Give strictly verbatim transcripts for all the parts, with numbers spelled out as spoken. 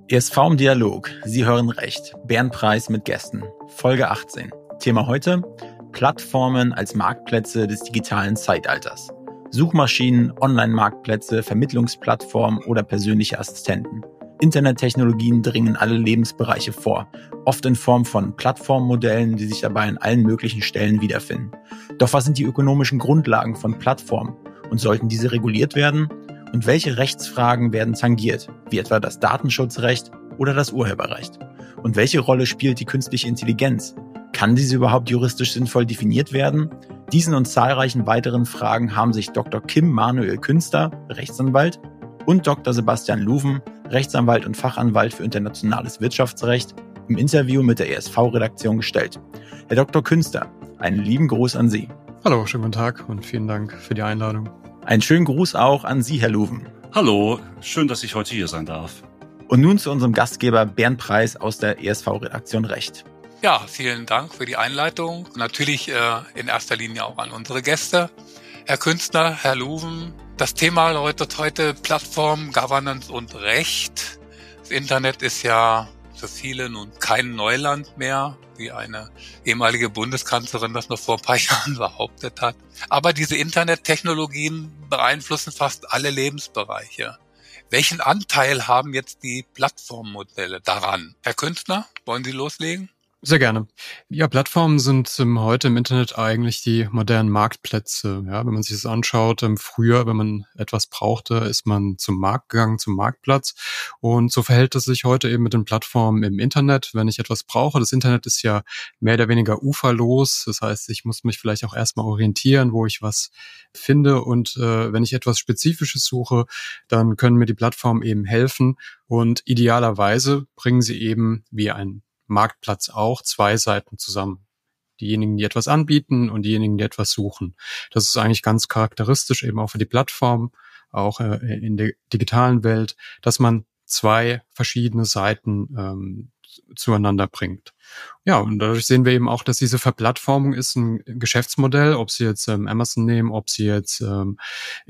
E S V im Dialog. Sie hören recht. Bärenpreis mit Gästen. Folge achtzehn. Thema heute: Plattformen als Marktplätze des digitalen Zeitalters. Suchmaschinen, Online-Marktplätze, Vermittlungsplattformen oder persönliche Assistenten. Internettechnologien dringen alle Lebensbereiche vor, oft in Form von Plattformmodellen, die sich dabei an allen möglichen Stellen wiederfinden. Doch was sind die ökonomischen Grundlagen von Plattformen und sollten diese reguliert werden? Und welche Rechtsfragen werden tangiert, wie etwa das Datenschutzrecht oder das Urheberrecht? Und welche Rolle spielt die künstliche Intelligenz? Kann diese überhaupt juristisch sinnvoll definiert werden? Diesen und zahlreichen weiteren Fragen haben sich Doktor Kim Manuel Künster, Rechtsanwalt, und Doktor Sebastian Luven, Rechtsanwalt und Fachanwalt für internationales Wirtschaftsrecht, im Interview mit der E S V-Redaktion gestellt. Herr Doktor Künster, einen lieben Gruß an Sie. Hallo, schönen guten Tag und vielen Dank für die Einladung. Einen schönen Gruß auch an Sie, Herr Luven. Hallo, schön, dass ich heute hier sein darf. Und nun zu unserem Gastgeber Bärenpreis aus der E S V-Redaktion Recht. Ja, vielen Dank für die Einleitung. Natürlich äh, in erster Linie auch an unsere Gäste. Herr Künstler, Herr Luven, das Thema lautet heute Plattform, Governance und Recht. Das Internet ist ja für viele nun kein Neuland mehr, wie eine ehemalige Bundeskanzlerin das noch vor ein paar Jahren behauptet hat. Aber diese Internettechnologien beeinflussen fast alle Lebensbereiche. Welchen Anteil haben jetzt die Plattformmodelle daran? Herr Künstler, wollen Sie loslegen? Sehr gerne. Ja, Plattformen sind ähm, heute im Internet eigentlich die modernen Marktplätze. Ja, wenn man sich das anschaut, ähm, früher, wenn man etwas brauchte, ist man zum Markt gegangen, zum Marktplatz. Und so verhält es sich heute eben mit den Plattformen im Internet. Wenn ich etwas brauche, das Internet ist ja mehr oder weniger uferlos. Das heißt, ich muss mich vielleicht auch erstmal orientieren, wo ich was finde. Und äh, wenn ich etwas Spezifisches suche, dann können mir die Plattformen eben helfen. Und idealerweise bringen sie eben wie ein Marktplatz auch zwei Seiten zusammen. Diejenigen, die etwas anbieten und diejenigen, die etwas suchen. Das ist eigentlich ganz charakteristisch eben auch für die Plattform, auch äh, in der digitalen Welt, dass man zwei verschiedene Seiten ähm, zueinander bringt. Ja, und dadurch sehen wir eben auch, dass diese Verplattformung ist ein Geschäftsmodell, ob Sie jetzt ähm, Amazon nehmen, ob Sie jetzt ähm,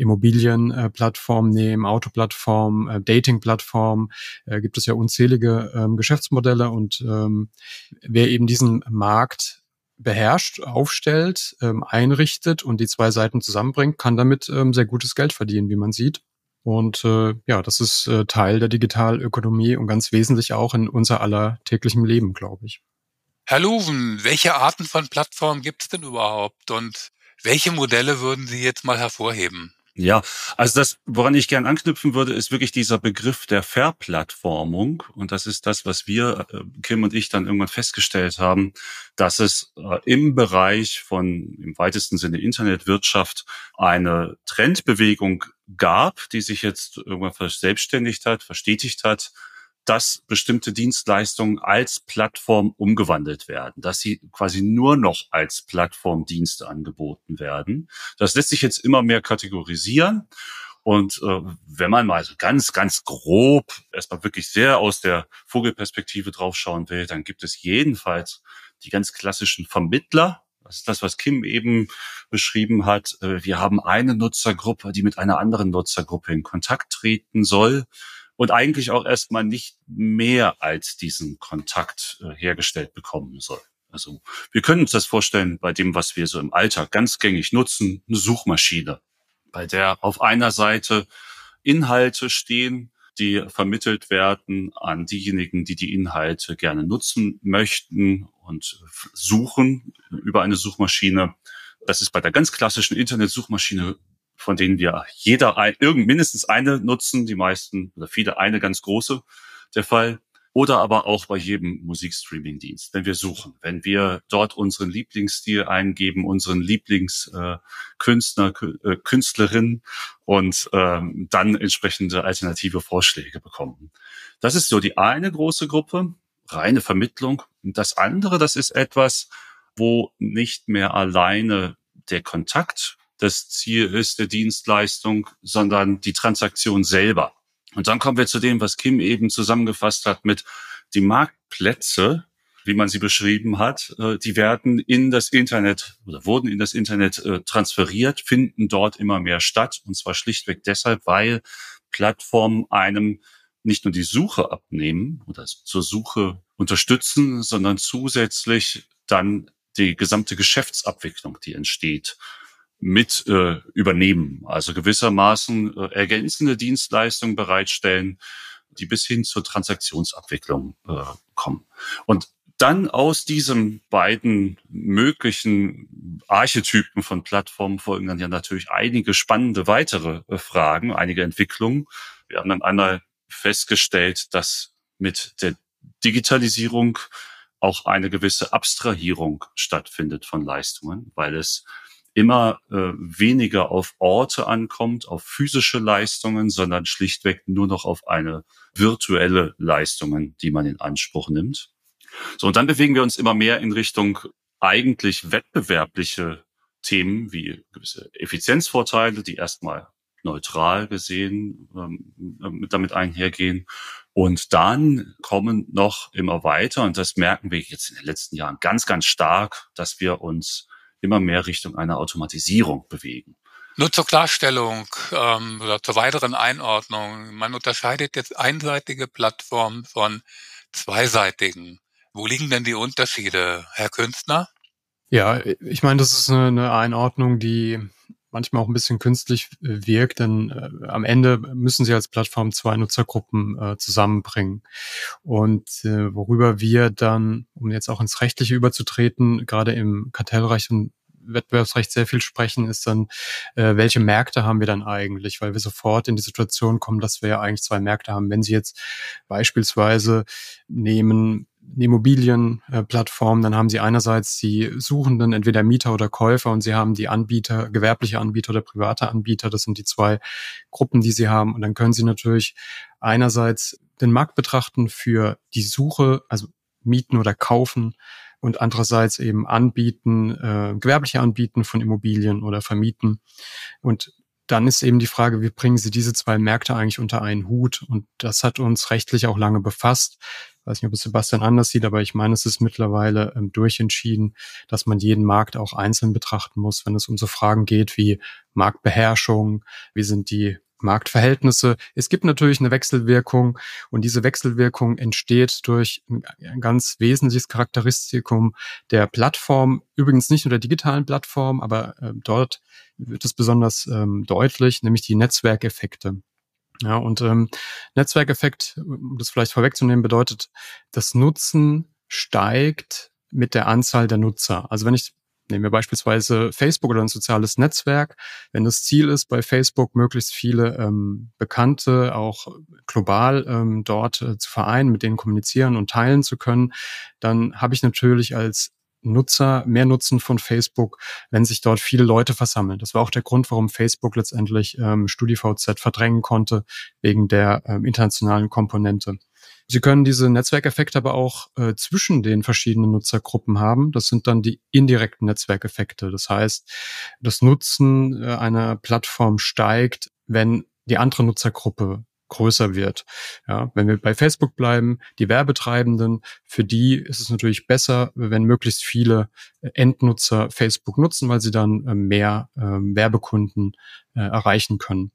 Immobilienplattformen äh, nehmen, Autoplattformen, äh, Datingplattformen, äh, gibt es ja unzählige ähm, Geschäftsmodelle und ähm, wer eben diesen Markt beherrscht, aufstellt, ähm, einrichtet und die zwei Seiten zusammenbringt, kann damit ähm, sehr gutes Geld verdienen, wie man sieht. Und äh, ja, das ist äh, Teil der Digitalökonomie und ganz wesentlich auch in unser aller täglichem Leben, glaube ich. Herr Luven, welche Arten von Plattformen gibt es denn überhaupt und welche Modelle würden Sie jetzt mal hervorheben? Ja, also das, woran ich gern anknüpfen würde, ist wirklich dieser Begriff der Verplattformung. Und das ist das, was wir, Kim und ich, dann irgendwann festgestellt haben, dass es im Bereich von, im weitesten Sinne, Internetwirtschaft eine Trendbewegung gab, die sich jetzt irgendwann verselbstständigt hat, verstetigt hat, dass bestimmte Dienstleistungen als Plattform umgewandelt werden, dass sie quasi nur noch als Plattformdienste angeboten werden. Das lässt sich jetzt immer mehr kategorisieren. Und äh, wenn man mal so ganz, ganz grob erstmal wirklich sehr aus der Vogelperspektive draufschauen will, dann gibt es jedenfalls die ganz klassischen Vermittler. Das ist das, was Kim eben beschrieben hat. Wir haben eine Nutzergruppe, die mit einer anderen Nutzergruppe in Kontakt treten soll. Und eigentlich auch erstmal nicht mehr als diesen Kontakt äh, hergestellt bekommen soll. Also wir können uns das vorstellen bei dem, was wir so im Alltag ganz gängig nutzen, eine Suchmaschine, bei der auf einer Seite Inhalte stehen, die vermittelt werden an diejenigen, die die Inhalte gerne nutzen möchten und suchen über eine Suchmaschine. Das ist bei der ganz klassischen Internetsuchmaschine, von denen wir jeder ein, irgend mindestens eine nutzen, die meisten oder viele eine ganz große, der Fall. Oder aber auch bei jedem Musikstreaming-Dienst, wenn wir suchen, wenn wir dort unseren Lieblingsstil eingeben, unseren Lieblingskünstler, äh, äh, Künstlerin und ähm, dann entsprechende alternative Vorschläge bekommen. Das ist so die eine große Gruppe, reine Vermittlung. Und das andere, das ist etwas, wo nicht mehr alleine der Kontakt das Ziel ist der Dienstleistung, sondern die Transaktion selber. Und dann kommen wir zu dem, was Kim eben zusammengefasst hat mit die Marktplätze, wie man sie beschrieben hat, die werden in das Internet oder wurden in das Internet transferiert, finden dort immer mehr statt. Und zwar schlichtweg deshalb, weil Plattformen einem nicht nur die Suche abnehmen oder zur Suche unterstützen, sondern zusätzlich dann die gesamte Geschäftsabwicklung, die entsteht, mit äh, übernehmen. Also gewissermaßen äh, ergänzende Dienstleistungen bereitstellen, die bis hin zur Transaktionsabwicklung äh, kommen. Und dann aus diesen beiden möglichen Archetypen von Plattformen folgen dann ja natürlich einige spannende weitere äh, Fragen, einige Entwicklungen. Wir haben dann einmal festgestellt, dass mit der Digitalisierung auch eine gewisse Abstrahierung stattfindet von Leistungen, weil es immer äh, weniger auf Orte ankommt, auf physische Leistungen, sondern schlichtweg nur noch auf eine virtuelle Leistungen, die man in Anspruch nimmt. So, und dann bewegen wir uns immer mehr in Richtung eigentlich wettbewerbliche Themen wie gewisse Effizienzvorteile, die erstmal neutral gesehen ähm, damit einhergehen. Und dann kommen noch immer weiter, und das merken wir jetzt in den letzten Jahren ganz, ganz stark, dass wir uns immer mehr Richtung einer Automatisierung bewegen. Nur zur Klarstellung ähm, oder zur weiteren Einordnung. Man unterscheidet jetzt einseitige Plattformen von zweiseitigen. Wo liegen denn die Unterschiede, Herr Künstner? Ja, ich meine, das ist eine, eine Einordnung, die manchmal auch ein bisschen künstlich wirkt, denn äh, am Ende müssen sie als Plattform zwei Nutzergruppen äh, zusammenbringen. Und äh, worüber wir dann, um jetzt auch ins Rechtliche überzutreten, gerade im Kartellrecht und Wettbewerbsrecht sehr viel sprechen, ist dann, äh, welche Märkte haben wir dann eigentlich? Weil wir sofort in die Situation kommen, dass wir ja eigentlich zwei Märkte haben. Wenn Sie jetzt beispielsweise nehmen eine Immobilienplattform, dann haben Sie einerseits die Suchenden, entweder Mieter oder Käufer, und Sie haben die Anbieter, gewerbliche Anbieter oder private Anbieter. Das sind die zwei Gruppen, die Sie haben. Und dann können Sie natürlich einerseits den Markt betrachten für die Suche, also mieten oder kaufen, und andererseits eben anbieten, äh, gewerbliche Anbieten von Immobilien oder vermieten. Und dann ist eben die Frage, wie bringen Sie diese zwei Märkte eigentlich unter einen Hut? Und das hat uns rechtlich auch lange befasst. Ich weiß nicht, ob es Sebastian anders sieht, aber ich meine, es ist mittlerweile ähm, durchentschieden, dass man jeden Markt auch einzeln betrachten muss, wenn es um so Fragen geht wie Marktbeherrschung, wie sind die Marktverhältnisse. Es gibt natürlich eine Wechselwirkung, und diese Wechselwirkung entsteht durch ein ganz wesentliches Charakteristikum der Plattform, übrigens nicht nur der digitalen Plattform, aber äh, dort wird es besonders ähm, deutlich, nämlich die Netzwerkeffekte. Ja, und ähm, Netzwerkeffekt, um das vielleicht vorwegzunehmen, bedeutet, das Nutzen steigt mit der Anzahl der Nutzer. Also wenn ich Nehmen wir beispielsweise Facebook oder ein soziales Netzwerk. Wenn das Ziel ist, bei Facebook möglichst viele ähm, Bekannte auch global ähm, dort äh, zu vereinen, mit denen kommunizieren und teilen zu können, dann habe ich natürlich als Nutzer mehr Nutzen von Facebook, wenn sich dort viele Leute versammeln. Das war auch der Grund, warum Facebook letztendlich ähm, StudiVZ verdrängen konnte, wegen der ähm, internationalen Komponente. Sie können diese Netzwerkeffekte aber auch äh, zwischen den verschiedenen Nutzergruppen haben. Das sind dann die indirekten Netzwerkeffekte. Das heißt, das Nutzen äh, einer Plattform steigt, wenn die andere Nutzergruppe größer wird. Ja, wenn wir bei Facebook bleiben, die Werbetreibenden, für die ist es natürlich besser, wenn möglichst viele Endnutzer Facebook nutzen, weil sie dann äh, mehr äh, Werbekunden äh, erreichen können.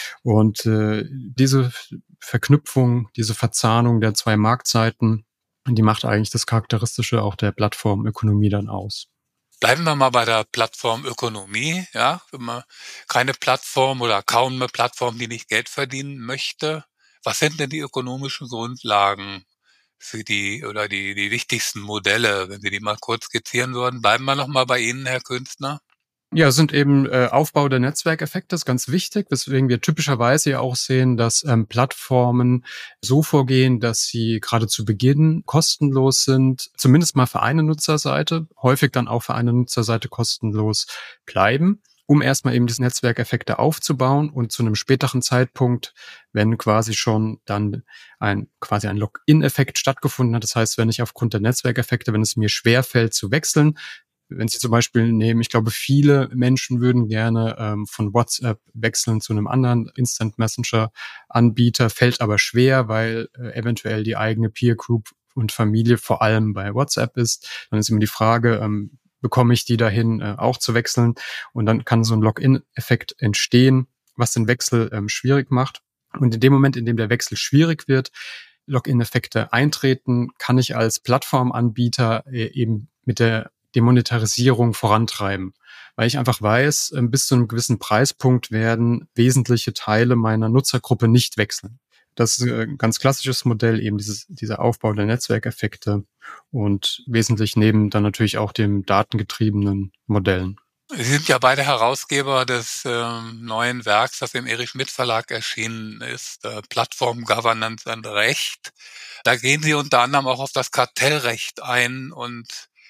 Und äh, diese Verknüpfung, diese Verzahnung der zwei Marktseiten, die macht eigentlich das Charakteristische auch der Plattformökonomie dann aus. Bleiben wir mal bei der Plattformökonomie, ja, wenn man keine Plattform oder kaum eine Plattform, die nicht Geld verdienen möchte. Was sind denn die ökonomischen Grundlagen für die oder die die wichtigsten Modelle, wenn Sie die mal kurz skizzieren würden? Bleiben wir noch mal bei Ihnen, Herr Künstner. Ja, es sind eben äh, Aufbau der Netzwerkeffekte, ist ganz wichtig, weswegen wir typischerweise ja auch sehen, dass ähm, Plattformen so vorgehen, dass sie gerade zu Beginn kostenlos sind, zumindest mal für eine Nutzerseite, häufig dann auch für eine Nutzerseite kostenlos bleiben, um erstmal eben diese Netzwerkeffekte aufzubauen und zu einem späteren Zeitpunkt, wenn quasi schon dann ein quasi ein Login-Effekt stattgefunden hat, das heißt, wenn ich aufgrund der Netzwerkeffekte, wenn es mir schwerfällt zu wechseln, wenn Sie zum Beispiel nehmen, ich glaube, viele Menschen würden gerne ähm, von WhatsApp wechseln zu einem anderen Instant-Messenger-Anbieter, fällt aber schwer, weil äh, eventuell die eigene Peer-Group und Familie vor allem bei WhatsApp ist. Dann ist immer die Frage, ähm, bekomme ich die dahin, äh, auch zu wechseln? Und dann kann so ein Login-Effekt entstehen, was den Wechsel ähm, schwierig macht. Und in dem Moment, in dem der Wechsel schwierig wird, Login-Effekte eintreten, kann ich als Plattformanbieter eben mit der Demonetarisierung vorantreiben. Weil ich einfach weiß, bis zu einem gewissen Preispunkt werden wesentliche Teile meiner Nutzergruppe nicht wechseln. Das ist ein ganz klassisches Modell, eben dieses, dieser Aufbau der Netzwerkeffekte und wesentlich neben dann natürlich auch dem datengetriebenen Modellen. Sie sind ja beide Herausgeber des ähm, neuen Werks, das im Erich Schmidt Verlag erschienen ist, äh, Plattform, Governance und Recht. Da gehen Sie unter anderem auch auf das Kartellrecht ein und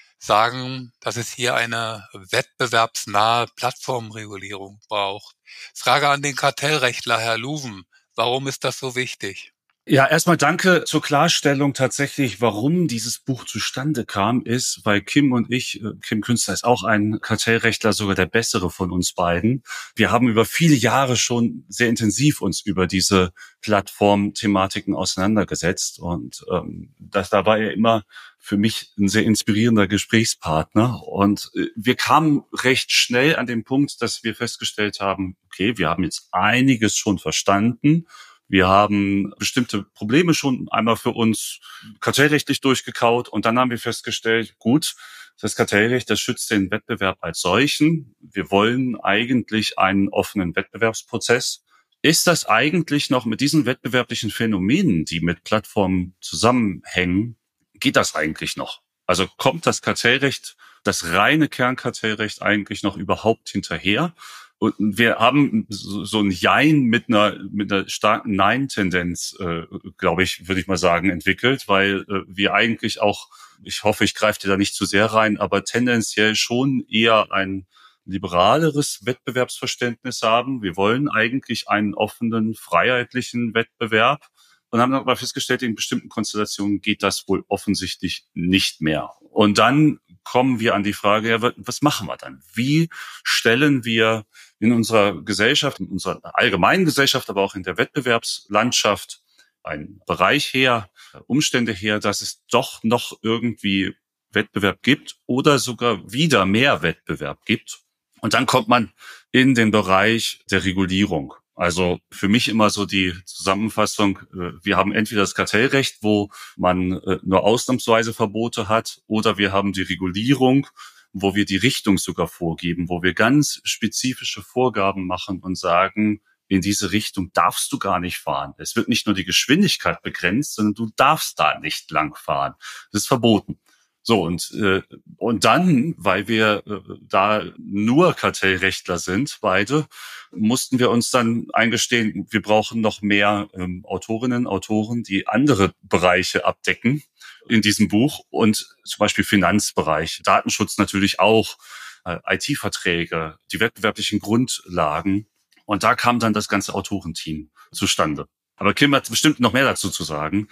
sagen, dass es hier eine wettbewerbsnahe Plattformregulierung braucht. Frage an den Kartellrechtler, Herr Luven. Warum ist das so wichtig? Ja, erstmal danke zur Klarstellung tatsächlich, warum dieses Buch zustande kam, ist, weil Kim und ich, Kim Künstler ist auch ein Kartellrechtler, sogar der bessere von uns beiden. Wir haben über viele Jahre schon sehr intensiv uns über diese Plattform-Thematiken auseinandergesetzt und ähm, das, da war er immer für mich ein sehr inspirierender Gesprächspartner und äh, wir kamen recht schnell an den Punkt, dass wir festgestellt haben, okay, wir haben jetzt einiges schon verstanden. Wir haben bestimmte Probleme schon einmal für uns kartellrechtlich durchgekaut und dann haben wir festgestellt, gut, das Kartellrecht, das schützt den Wettbewerb als solchen. Wir wollen eigentlich einen offenen Wettbewerbsprozess. Ist das eigentlich noch mit diesen wettbewerblichen Phänomenen, die mit Plattformen zusammenhängen, geht das eigentlich noch? Also kommt das Kartellrecht, das reine Kernkartellrecht eigentlich noch überhaupt hinterher? Und wir haben so ein Jein mit einer mit einer starken Nein-Tendenz, äh, glaube ich, würde ich mal sagen, entwickelt, weil äh, wir eigentlich auch, ich hoffe, ich greife dir da nicht zu sehr rein, aber tendenziell schon eher ein liberaleres Wettbewerbsverständnis haben. Wir wollen eigentlich einen offenen, freiheitlichen Wettbewerb und haben aber festgestellt, in bestimmten Konstellationen geht das wohl offensichtlich nicht mehr. Und dann kommen wir an die Frage, ja, was machen wir dann? Wie stellen wir in unserer Gesellschaft, in unserer allgemeinen Gesellschaft, aber auch in der Wettbewerbslandschaft einen Bereich her, Umstände her, dass es doch noch irgendwie Wettbewerb gibt oder sogar wieder mehr Wettbewerb gibt? Und dann kommt man in den Bereich der Regulierung. Also für mich immer so die Zusammenfassung, wir haben entweder das Kartellrecht, wo man nur ausnahmsweise Verbote hat, oder wir haben die Regulierung, wo wir die Richtung sogar vorgeben, wo wir ganz spezifische Vorgaben machen und sagen, in diese Richtung darfst du gar nicht fahren. Es wird nicht nur die Geschwindigkeit begrenzt, sondern du darfst da nicht lang fahren. Das ist verboten. So, und äh, und dann, weil wir äh, da nur Kartellrechtler sind, beide, mussten wir uns dann eingestehen, wir brauchen noch mehr ähm, Autorinnen, Autoren, die andere Bereiche abdecken in diesem Buch und zum Beispiel Finanzbereich, Datenschutz natürlich auch, äh, I T-Verträge, die wettbewerblichen Grundlagen. Und da kam dann das ganze Autorenteam zustande. Aber Kim hat bestimmt noch mehr dazu zu sagen.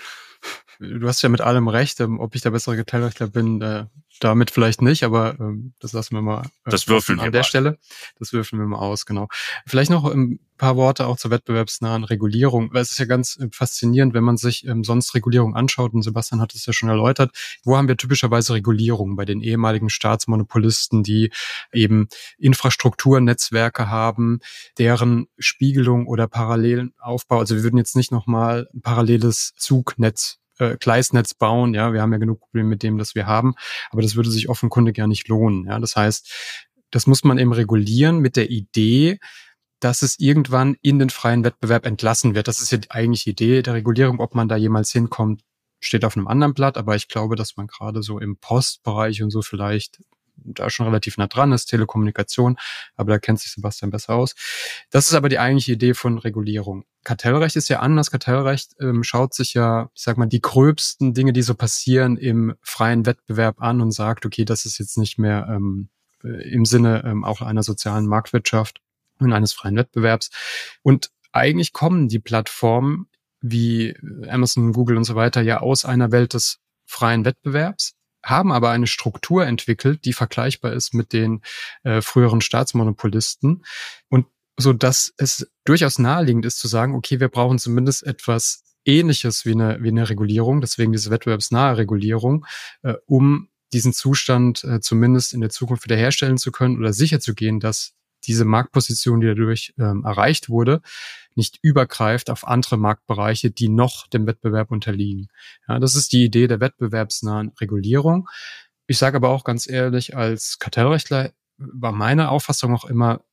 Du hast ja mit allem recht. Ob ich der bessere Kartellrechtler bin, äh, damit vielleicht nicht, aber ähm, das lassen wir mal. Äh, das würfeln wir an der mal. Stelle. Das würfeln wir mal aus, genau. Vielleicht noch ein paar Worte auch zur wettbewerbsnahen Regulierung, weil es ist ja ganz äh, faszinierend, wenn man sich ähm, sonst Regulierung anschaut, und Sebastian hat es ja schon erläutert, wo haben wir typischerweise Regulierung? Bei den ehemaligen Staatsmonopolisten, die eben Infrastrukturnetzwerke haben, deren Spiegelung oder parallelen Aufbau, also wir würden jetzt nicht nochmal ein paralleles Zugnetz Äh, Gleisnetz bauen, ja, wir haben ja genug Probleme mit dem, das wir haben, aber das würde sich offenkundig ja nicht lohnen, ja, das heißt, das muss man eben regulieren mit der Idee, dass es irgendwann in den freien Wettbewerb entlassen wird. Das ist ja die eigentliche Idee der Regulierung. Ob man da jemals hinkommt, steht auf einem anderen Blatt, aber ich glaube, dass man gerade so im Postbereich und so vielleicht da schon relativ nah dran ist, Telekommunikation, aber da kennt sich Sebastian besser aus. Das ist aber die eigentliche Idee von Regulierung. Kartellrecht ist ja anders. Kartellrecht ähm, schaut sich ja, ich sag mal, die gröbsten Dinge, die so passieren im freien Wettbewerb an und sagt, okay, das ist jetzt nicht mehr ähm, im Sinne ähm, auch einer sozialen Marktwirtschaft und eines freien Wettbewerbs. Und eigentlich kommen die Plattformen wie Amazon, Google und so weiter ja aus einer Welt des freien Wettbewerbs, haben aber eine Struktur entwickelt, die vergleichbar ist mit den äh, früheren Staatsmonopolisten. Und so dass es durchaus naheliegend ist zu sagen, okay, wir brauchen zumindest etwas Ähnliches wie eine, wie eine Regulierung, deswegen diese wettbewerbsnahe Regulierung, äh, um diesen Zustand äh, zumindest in der Zukunft wiederherstellen zu können oder sicherzugehen, dass diese Marktposition, die dadurch ähm, erreicht wurde, nicht übergreift auf andere Marktbereiche, die noch dem Wettbewerb unterliegen. Ja, das ist die Idee der wettbewerbsnahen Regulierung. Ich sage aber auch ganz ehrlich, als Kartellrechtler war meine Auffassung auch immer,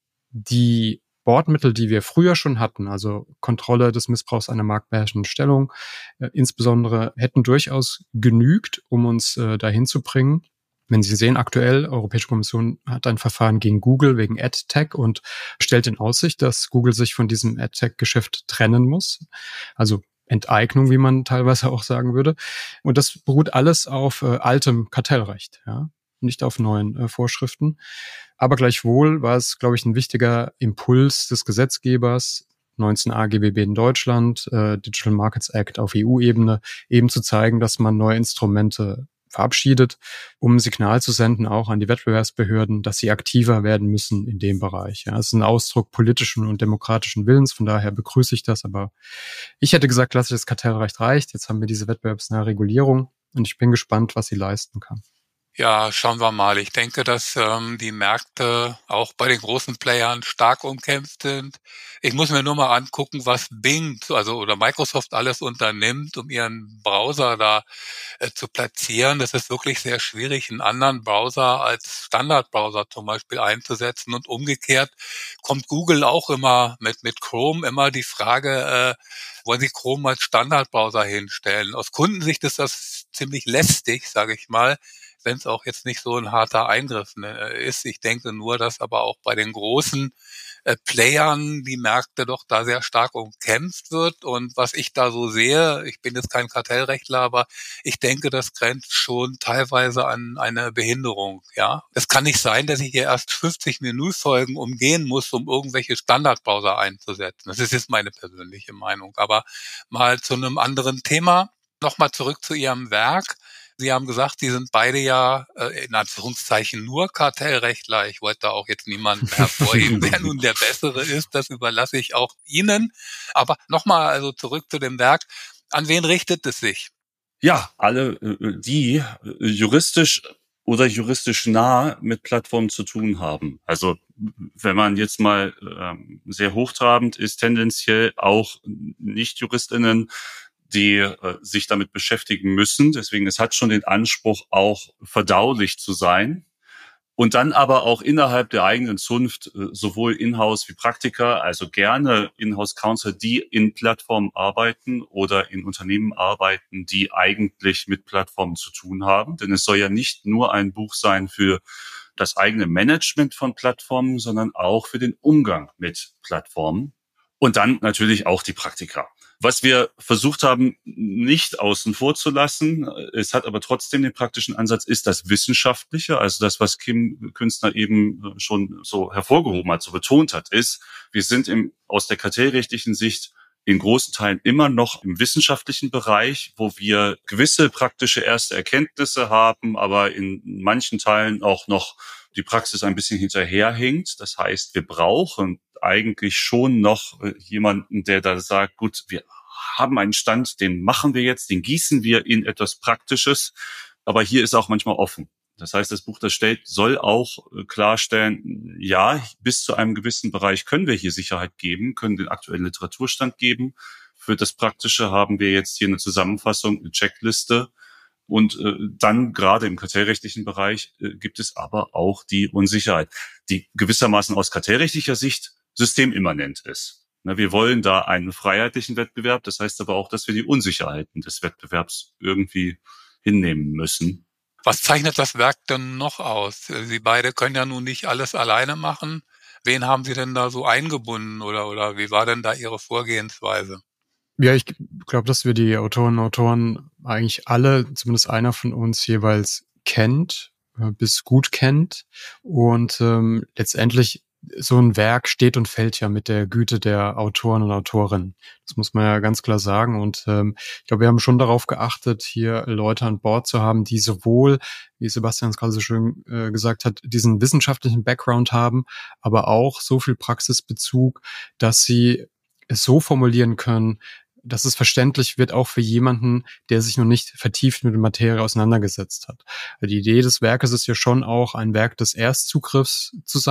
die Bordmittel, die wir früher schon hatten, also Kontrolle des Missbrauchs einer marktbeherrschenden Stellung, äh, insbesondere hätten durchaus genügt, um uns äh, dahin zu bringen. Wenn Sie sehen, aktuell, Europäische Kommission hat ein Verfahren gegen Google wegen AdTech und stellt in Aussicht, dass Google sich von diesem AdTech-Geschäft trennen muss. Also Enteignung, wie man teilweise auch sagen würde. Und das beruht alles auf äh, altem Kartellrecht, ja, nicht auf neuen äh, Vorschriften. Aber gleichwohl war es, glaube ich, ein wichtiger Impuls des Gesetzgebers, neunzehn a G B B in Deutschland, äh, Digital Markets Act auf E U-Ebene, eben zu zeigen, dass man neue Instrumente verabschiedet, um ein Signal zu senden, auch an die Wettbewerbsbehörden, dass sie aktiver werden müssen in dem Bereich. Ja, es ist ein Ausdruck politischen und demokratischen Willens, von daher begrüße ich das. Aber ich hätte gesagt, klassisches Kartellrecht reicht. Jetzt haben wir diese wettbewerbsnahe Regulierung und ich bin gespannt, was sie leisten kann. Ja, schauen wir mal. Ich denke, dass ähm, die Märkte auch bei den großen Playern stark umkämpft sind. Ich muss mir nur mal angucken, was Bing, also oder Microsoft alles unternimmt, um ihren Browser da äh, zu platzieren. Das ist wirklich sehr schwierig, einen anderen Browser als Standardbrowser zum Beispiel einzusetzen. Und umgekehrt kommt Google auch immer mit mit Chrome immer die Frage, äh, wollen Sie Chrome als Standardbrowser hinstellen? Aus Kundensicht ist das ziemlich lästig, sage ich mal, wenn es auch jetzt nicht so ein harter Eingriff äh, ist. Ich denke nur, dass aber auch bei den großen äh, Playern die Märkte doch da sehr stark umkämpft wird. Und was ich da so sehe, ich bin jetzt kein Kartellrechtler, aber ich denke, das grenzt schon teilweise an eine Behinderung. Ja, es kann nicht sein, dass ich hier erst fünfzig Menüfolgen umgehen muss, um irgendwelche Standardbrowser einzusetzen. Das ist jetzt meine persönliche Meinung. Aber mal zu einem anderen Thema. Nochmal zurück zu Ihrem Werk. Sie haben gesagt, Sie sind beide ja äh, in Anführungszeichen nur Kartellrechtler. Ich wollte da auch jetzt niemanden hervorheben, wer nun der Bessere ist. Das überlasse ich auch Ihnen. Aber nochmal also zurück zu dem Werk. An wen richtet es sich? Ja, alle, die juristisch oder juristisch nah mit Plattformen zu tun haben. Also wenn man jetzt mal ähm, sehr hochtrabend ist, tendenziell auch Nicht-JuristInnen, die äh, sich damit beschäftigen müssen. Deswegen, es hat schon den Anspruch, auch verdaulich zu sein. Und dann aber auch innerhalb der eigenen Zunft, äh, sowohl Inhouse wie Praktiker, also gerne Inhouse-Counsel, die in Plattformen arbeiten oder in Unternehmen arbeiten, die eigentlich mit Plattformen zu tun haben. Denn es soll ja nicht nur ein Buch sein für das eigene Management von Plattformen, sondern auch für den Umgang mit Plattformen. Und dann natürlich auch die Praktiker. Was wir versucht haben, nicht außen vor zu lassen, es hat aber trotzdem den praktischen Ansatz, ist das Wissenschaftliche, also das, was Kim Künstner eben schon so hervorgehoben hat, so betont hat, ist, wir sind im, aus der kartellrechtlichen Sicht in großen Teilen immer noch im wissenschaftlichen Bereich, wo wir gewisse praktische erste Erkenntnisse haben, aber in manchen Teilen auch noch die Praxis ein bisschen hinterherhinkt. Das heißt, wir brauchen eigentlich schon noch jemanden, der da sagt, gut, wir haben einen Stand, den machen wir jetzt, den gießen wir in etwas Praktisches, aber hier ist auch manchmal offen. Das heißt, das Buch, das stellt, soll auch klarstellen, ja, bis zu einem gewissen Bereich können wir hier Sicherheit geben, können den aktuellen Literaturstand geben. Für das Praktische haben wir jetzt hier eine Zusammenfassung, eine Checkliste. Und äh, dann gerade im kartellrechtlichen Bereich äh, gibt es aber auch die Unsicherheit, die gewissermaßen aus kartellrechtlicher Sicht systemimmanent ist. Na, wir wollen da einen freiheitlichen Wettbewerb, das heißt aber auch, dass wir die Unsicherheiten des Wettbewerbs irgendwie hinnehmen müssen. Was zeichnet das Werk denn noch aus? Sie beide können ja nun nicht alles alleine machen. Wen haben Sie denn da so eingebunden oder oder wie war denn da Ihre Vorgehensweise? Ja, ich glaube, dass wir die Autorinnen und Autoren eigentlich alle, zumindest einer von uns jeweils kennt, bis gut kennt. Und ähm, letztendlich so ein Werk steht und fällt ja mit der Güte der Autoren und Autorinnen. Das muss man ja ganz klar sagen. Und ähm, ich glaube, wir haben schon darauf geachtet, hier Leute an Bord zu haben, die sowohl, wie Sebastian es gerade so schön äh, gesagt hat, diesen wissenschaftlichen Background haben, aber auch so viel Praxisbezug, dass sie es so formulieren können, dass es verständlich wird, auch für jemanden, der sich noch nicht vertieft mit der Materie auseinandergesetzt hat. Die Idee des Werkes ist ja schon auch, ein Werk des Erstzugriffs zu sein,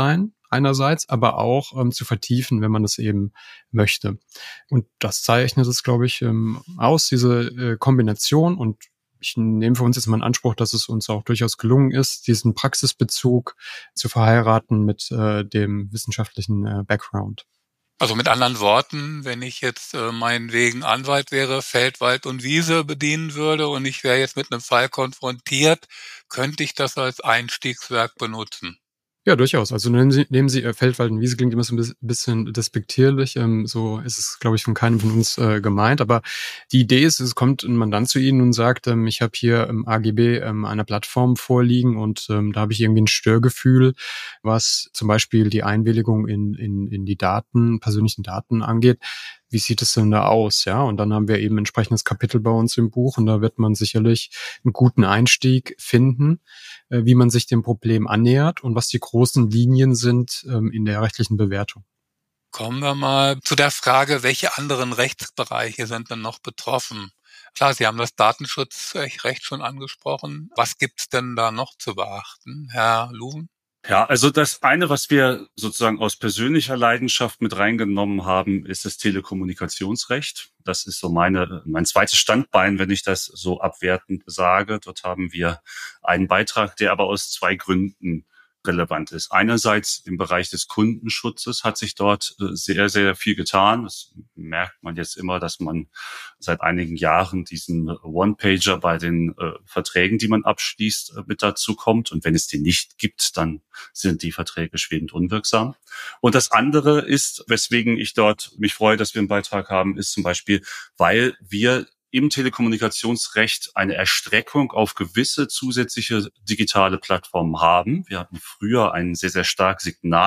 einerseits, aber auch ähm, zu vertiefen, wenn man das eben möchte. Und das zeichnet es, glaube ich, ähm, aus, diese äh, Kombination. Und ich nehme für uns jetzt mal in Anspruch, dass es uns auch durchaus gelungen ist, diesen Praxisbezug zu verheiraten mit äh, dem wissenschaftlichen äh, Background. Also mit anderen Worten, wenn ich jetzt äh, meinetwegen Anwalt wäre, Feld, Wald und Wiese bedienen würde und ich wäre jetzt mit einem Fall konfrontiert, könnte ich das als Einstiegswerk benutzen. Ja, durchaus. Also nehmen Sie, nehmen Sie äh, Feld, Wald und Wiese klingt immer so ein bisschen despektierlich. Ähm, so ist es, glaube ich, von keinem von uns äh, gemeint. Aber die Idee ist, es kommt ein Mandant zu Ihnen und sagt, ähm, ich habe hier ähm, A G B ähm, einer Plattform vorliegen und ähm, da habe ich irgendwie ein Störgefühl, was zum Beispiel die Einwilligung in, in, in die Daten, persönlichen Daten angeht. Wie sieht es denn da aus? Ja, und dann haben wir eben ein entsprechendes Kapitel bei uns im Buch und da wird man sicherlich einen guten Einstieg finden, äh, wie man sich dem Problem annähert und was die großen Linien sind ähm, in der rechtlichen Bewertung. Kommen wir mal zu der Frage, welche anderen Rechtsbereiche sind denn noch betroffen? Klar, Sie haben das Datenschutzrecht schon angesprochen. Was gibt's denn da noch zu beachten, Herr Luven? Ja, also das eine, was wir sozusagen aus persönlicher Leidenschaft mit reingenommen haben, ist das Telekommunikationsrecht. Das ist so meine, mein zweites Standbein, wenn ich das so abwertend sage. Dort haben wir einen Beitrag, der aber aus zwei Gründen relevant ist. Einerseits im Bereich des Kundenschutzes hat sich dort sehr, sehr viel getan. Das merkt man jetzt immer, dass man seit einigen Jahren diesen One-Pager bei den äh, Verträgen, die man abschließt, äh, mit dazu kommt. Und wenn es den nicht gibt, dann sind die Verträge schwebend unwirksam. Und das andere ist, weswegen ich dort mich freue, dass wir einen Beitrag haben, ist zum Beispiel, weil wir im Telekommunikationsrecht eine Erstreckung auf gewisse zusätzliche digitale Plattformen haben. Wir hatten früher einen sehr, sehr stark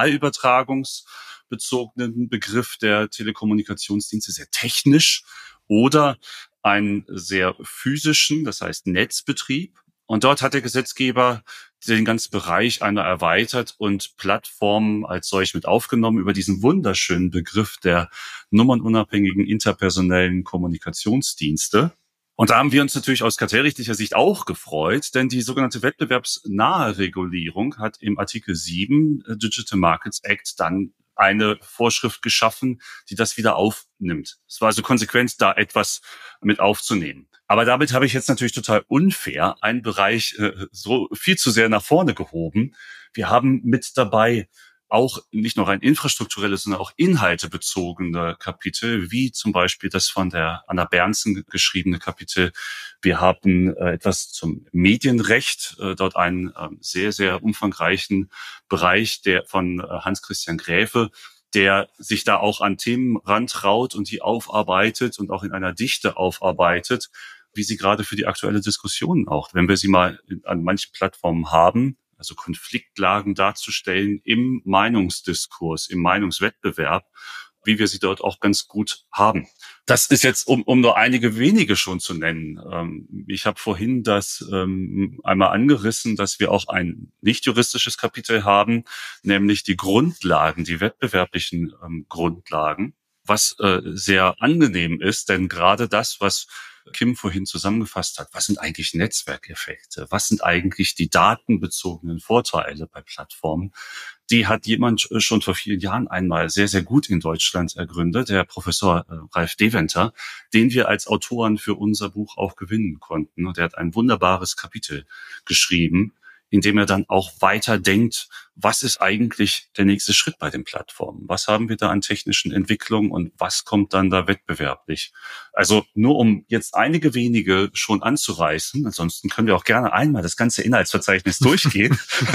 signalübertragungsbezogenen Begriff der Telekommunikationsdienste, sehr technisch, oder einen sehr physischen, das heißt Netzbetrieb. Und dort hat der Gesetzgeber den ganzen Bereich einmal erweitert und Plattformen als solch mit aufgenommen über diesen wunderschönen Begriff der nummernunabhängigen interpersonellen Kommunikationsdienste. Und da haben wir uns natürlich aus kartellrechtlicher Sicht auch gefreut, denn die sogenannte wettbewerbsnahe Regulierung hat im Artikel sieben Digital Markets Act dann eine Vorschrift geschaffen, die das wieder aufnimmt. Es war also konsequent, da etwas mit aufzunehmen. Aber damit habe ich jetzt natürlich total unfair einen Bereich äh, so viel zu sehr nach vorne gehoben. Wir haben mit dabei auch nicht nur ein infrastrukturelles, sondern auch inhaltebezogene Kapitel, wie zum Beispiel das von der Anna Berndsen geschriebene Kapitel. Wir haben äh, etwas zum Medienrecht, äh, dort einen äh, sehr, sehr umfangreichen Bereich, der von äh, Hans-Christian Gräfe, der sich da auch an Themen rantraut und die aufarbeitet und auch in einer Dichte aufarbeitet, wie sie gerade für die aktuelle Diskussion auch, wenn wir sie mal an manchen Plattformen haben, also Konfliktlagen darzustellen im Meinungsdiskurs, im Meinungswettbewerb, wie wir sie dort auch ganz gut haben. Das ist jetzt, um, um nur einige wenige schon zu nennen. Ähm, ich habe vorhin das ähm, einmal angerissen, dass wir auch ein nicht juristisches Kapitel haben, nämlich die Grundlagen, die wettbewerblichen ähm, Grundlagen, was äh, sehr angenehm ist, denn gerade das, was Kim vorhin zusammengefasst hat, was sind eigentlich Netzwerkeffekte, was sind eigentlich die datenbezogenen Vorteile bei Plattformen, die hat jemand schon vor vielen Jahren einmal sehr, sehr gut in Deutschland ergründet, der Professor Ralf Deventer, den wir als Autoren für unser Buch auch gewinnen konnten. Und der hat ein wunderbares Kapitel geschrieben, in dem er dann auch weiter denkt, was ist eigentlich der nächste Schritt bei den Plattformen? Was haben wir da an technischen Entwicklungen und was kommt dann da wettbewerblich? Also nur um jetzt einige wenige schon anzureißen, ansonsten können wir auch gerne einmal das ganze Inhaltsverzeichnis durchgehen.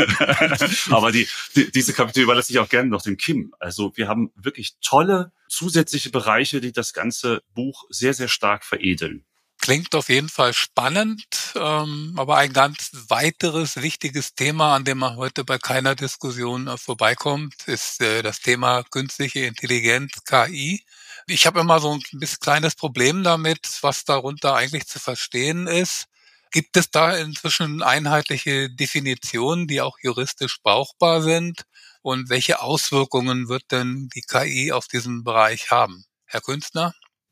Aber die, die, diese Kapitel überlasse ich auch gerne noch dem Kim. Also wir haben wirklich tolle zusätzliche Bereiche, die das ganze Buch sehr, sehr stark veredeln. Klingt auf jeden Fall spannend, ähm, aber ein ganz weiteres wichtiges Thema, an dem man heute bei keiner Diskussion äh, vorbeikommt, ist äh, das Thema künstliche Intelligenz, K I. Ich habe immer so ein bisschen kleines Problem damit, was darunter eigentlich zu verstehen ist. Gibt es da inzwischen einheitliche Definitionen, die auch juristisch brauchbar sind? Und welche Auswirkungen wird denn die K I auf diesen Bereich haben? Herr Künstner?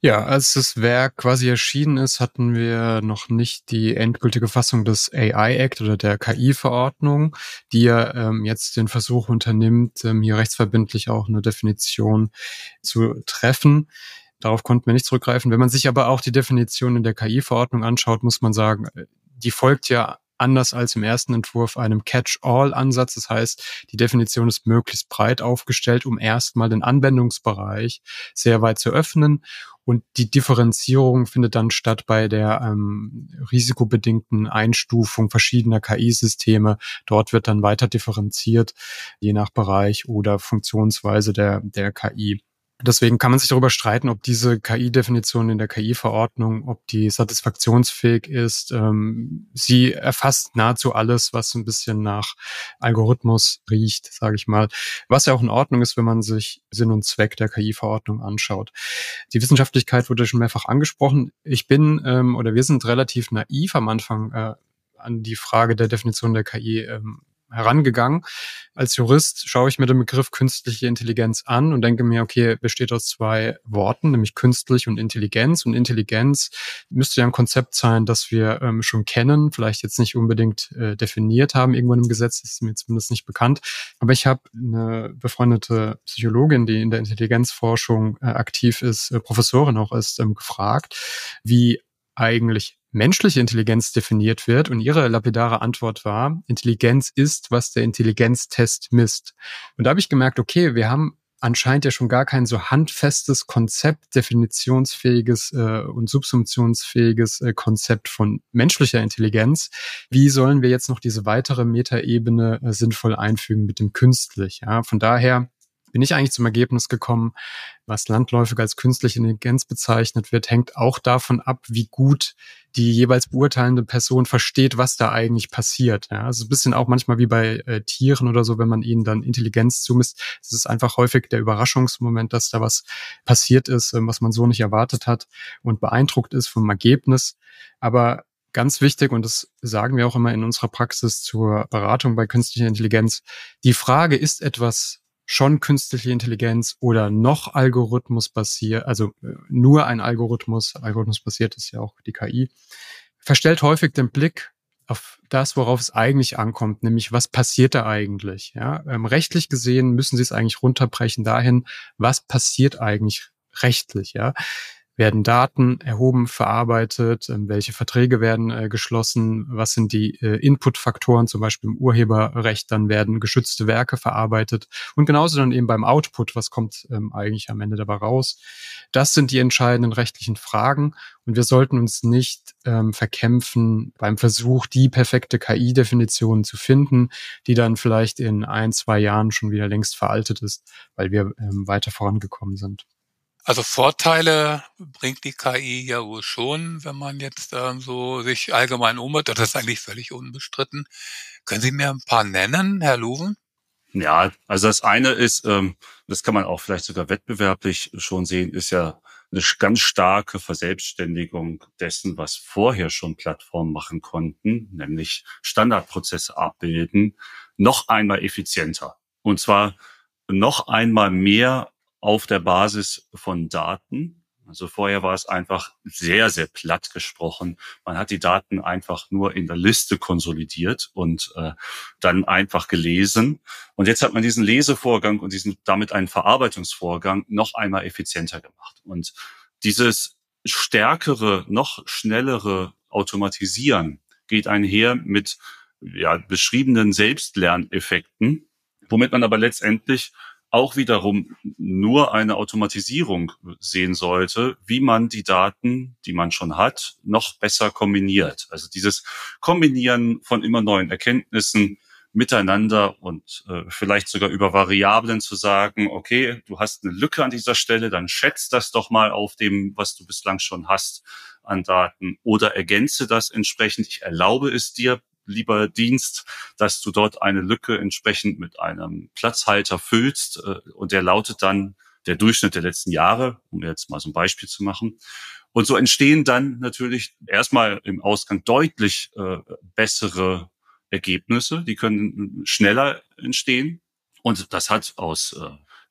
Ja, als das Werk quasi erschienen ist, hatten wir noch nicht die endgültige Fassung des A I Act oder der K I-Verordnung, die ja ähm, jetzt den Versuch unternimmt, ähm, hier rechtsverbindlich auch eine Definition zu treffen. Darauf konnten wir nicht zurückgreifen. Wenn man sich aber auch die Definition in der K I-Verordnung anschaut, muss man sagen, die folgt ja anders als im ersten Entwurf einem Catch-all-Ansatz. Das heißt, die Definition ist möglichst breit aufgestellt, um erstmal den Anwendungsbereich sehr weit zu öffnen. Und die Differenzierung findet dann statt bei der ähm, risikobedingten Einstufung verschiedener K I-Systeme. Dort wird dann weiter differenziert, je nach Bereich oder Funktionsweise der, der K I. Deswegen kann man sich darüber streiten, ob diese K I-Definition in der K I-Verordnung, ob die satisfaktionsfähig ist. Ähm, sie erfasst nahezu alles, was ein bisschen nach Algorithmus riecht, sage ich mal. Was ja auch in Ordnung ist, wenn man sich Sinn und Zweck der K I-Verordnung anschaut. Die Wissenschaftlichkeit wurde schon mehrfach angesprochen. Ich bin ähm, oder wir sind relativ naiv am Anfang äh, an die Frage der Definition der K I ähm, herangegangen. Als Jurist schaue ich mir den Begriff künstliche Intelligenz an und denke mir, okay, besteht aus zwei Worten, nämlich künstlich und Intelligenz. Und Intelligenz müsste ja ein Konzept sein, das wir ähm, schon kennen, vielleicht jetzt nicht unbedingt äh, definiert haben, irgendwann im Gesetz, ist mir zumindest nicht bekannt. Aber ich habe eine befreundete Psychologin, die in der Intelligenzforschung äh, aktiv ist, äh, Professorin auch ist, ähm, gefragt, wie eigentlich menschliche Intelligenz definiert wird. Und ihre lapidare Antwort war, Intelligenz ist, was der Intelligenztest misst. Und da habe ich gemerkt, okay, wir haben anscheinend ja schon gar kein so handfestes Konzept, definitionsfähiges äh, und subsumptionsfähiges äh, Konzept von menschlicher Intelligenz. Wie sollen wir jetzt noch diese weitere Metaebene äh, sinnvoll einfügen mit dem künstlich? Ja, von daher bin ich eigentlich zum Ergebnis gekommen, was landläufig als künstliche Intelligenz bezeichnet wird, hängt auch davon ab, wie gut die jeweils beurteilende Person versteht, was da eigentlich passiert. Ja, also ein bisschen auch manchmal wie bei äh, Tieren oder so, wenn man ihnen dann Intelligenz zumisst. Es ist einfach häufig der Überraschungsmoment, dass da was passiert ist, äh, was man so nicht erwartet hat und beeindruckt ist vom Ergebnis. Aber ganz wichtig, und das sagen wir auch immer in unserer Praxis zur Beratung bei künstlicher Intelligenz, die Frage, ist etwas schon künstliche Intelligenz oder noch Algorithmus basiert, also nur ein Algorithmus, Algorithmus basiert ist ja auch die K I, verstellt häufig den Blick auf das, worauf es eigentlich ankommt, nämlich was passiert da eigentlich. Ja? Ähm, rechtlich gesehen müssen Sie es eigentlich runterbrechen dahin, was passiert eigentlich rechtlich. Ja? Werden Daten erhoben, verarbeitet, äh, welche Verträge werden äh, geschlossen, was sind die äh, Inputfaktoren, zum Beispiel im Urheberrecht, dann werden geschützte Werke verarbeitet und genauso dann eben beim Output, was kommt ähm, eigentlich am Ende dabei raus. Das sind die entscheidenden rechtlichen Fragen und wir sollten uns nicht ähm, verkämpfen beim Versuch, die perfekte K I-Definition zu finden, die dann vielleicht in ein, zwei Jahren schon wieder längst veraltet ist, weil wir ähm, weiter vorangekommen sind. Also Vorteile bringt die K I ja wohl schon, wenn man jetzt ähm, so sich allgemein umhört. Das ist eigentlich völlig unbestritten. Können Sie mir ein paar nennen, Herr Luven? Ja, also das eine ist, ähm, das kann man auch vielleicht sogar wettbewerblich schon sehen, ist ja eine ganz starke Verselbstständigung dessen, was vorher schon Plattformen machen konnten, nämlich Standardprozesse abbilden, noch einmal effizienter. Und zwar noch einmal mehr auf der Basis von Daten. Also vorher war es einfach sehr, sehr platt gesprochen. Man hat die Daten einfach nur in der Liste konsolidiert und äh, dann einfach gelesen. Und jetzt hat man diesen Lesevorgang und diesen damit einen Verarbeitungsvorgang noch einmal effizienter gemacht. Und dieses stärkere, noch schnellere Automatisieren geht einher mit ja, beschriebenen Selbstlerneffekten, womit man aber letztendlich auch wiederum nur eine Automatisierung sehen sollte, wie man die Daten, die man schon hat, noch besser kombiniert. Also dieses Kombinieren von immer neuen Erkenntnissen miteinander und äh, vielleicht sogar über Variablen zu sagen, okay, du hast eine Lücke an dieser Stelle, dann schätz das doch mal auf dem, was du bislang schon hast an Daten oder ergänze das entsprechend. Ich erlaube es dir, lieber Dienst, dass du dort eine Lücke entsprechend mit einem Platzhalter füllst äh, und der lautet dann der Durchschnitt der letzten Jahre, um jetzt mal so ein Beispiel zu machen. Und so entstehen dann natürlich erstmal im Ausgang deutlich äh, bessere Ergebnisse, die können schneller entstehen und das hat aus äh,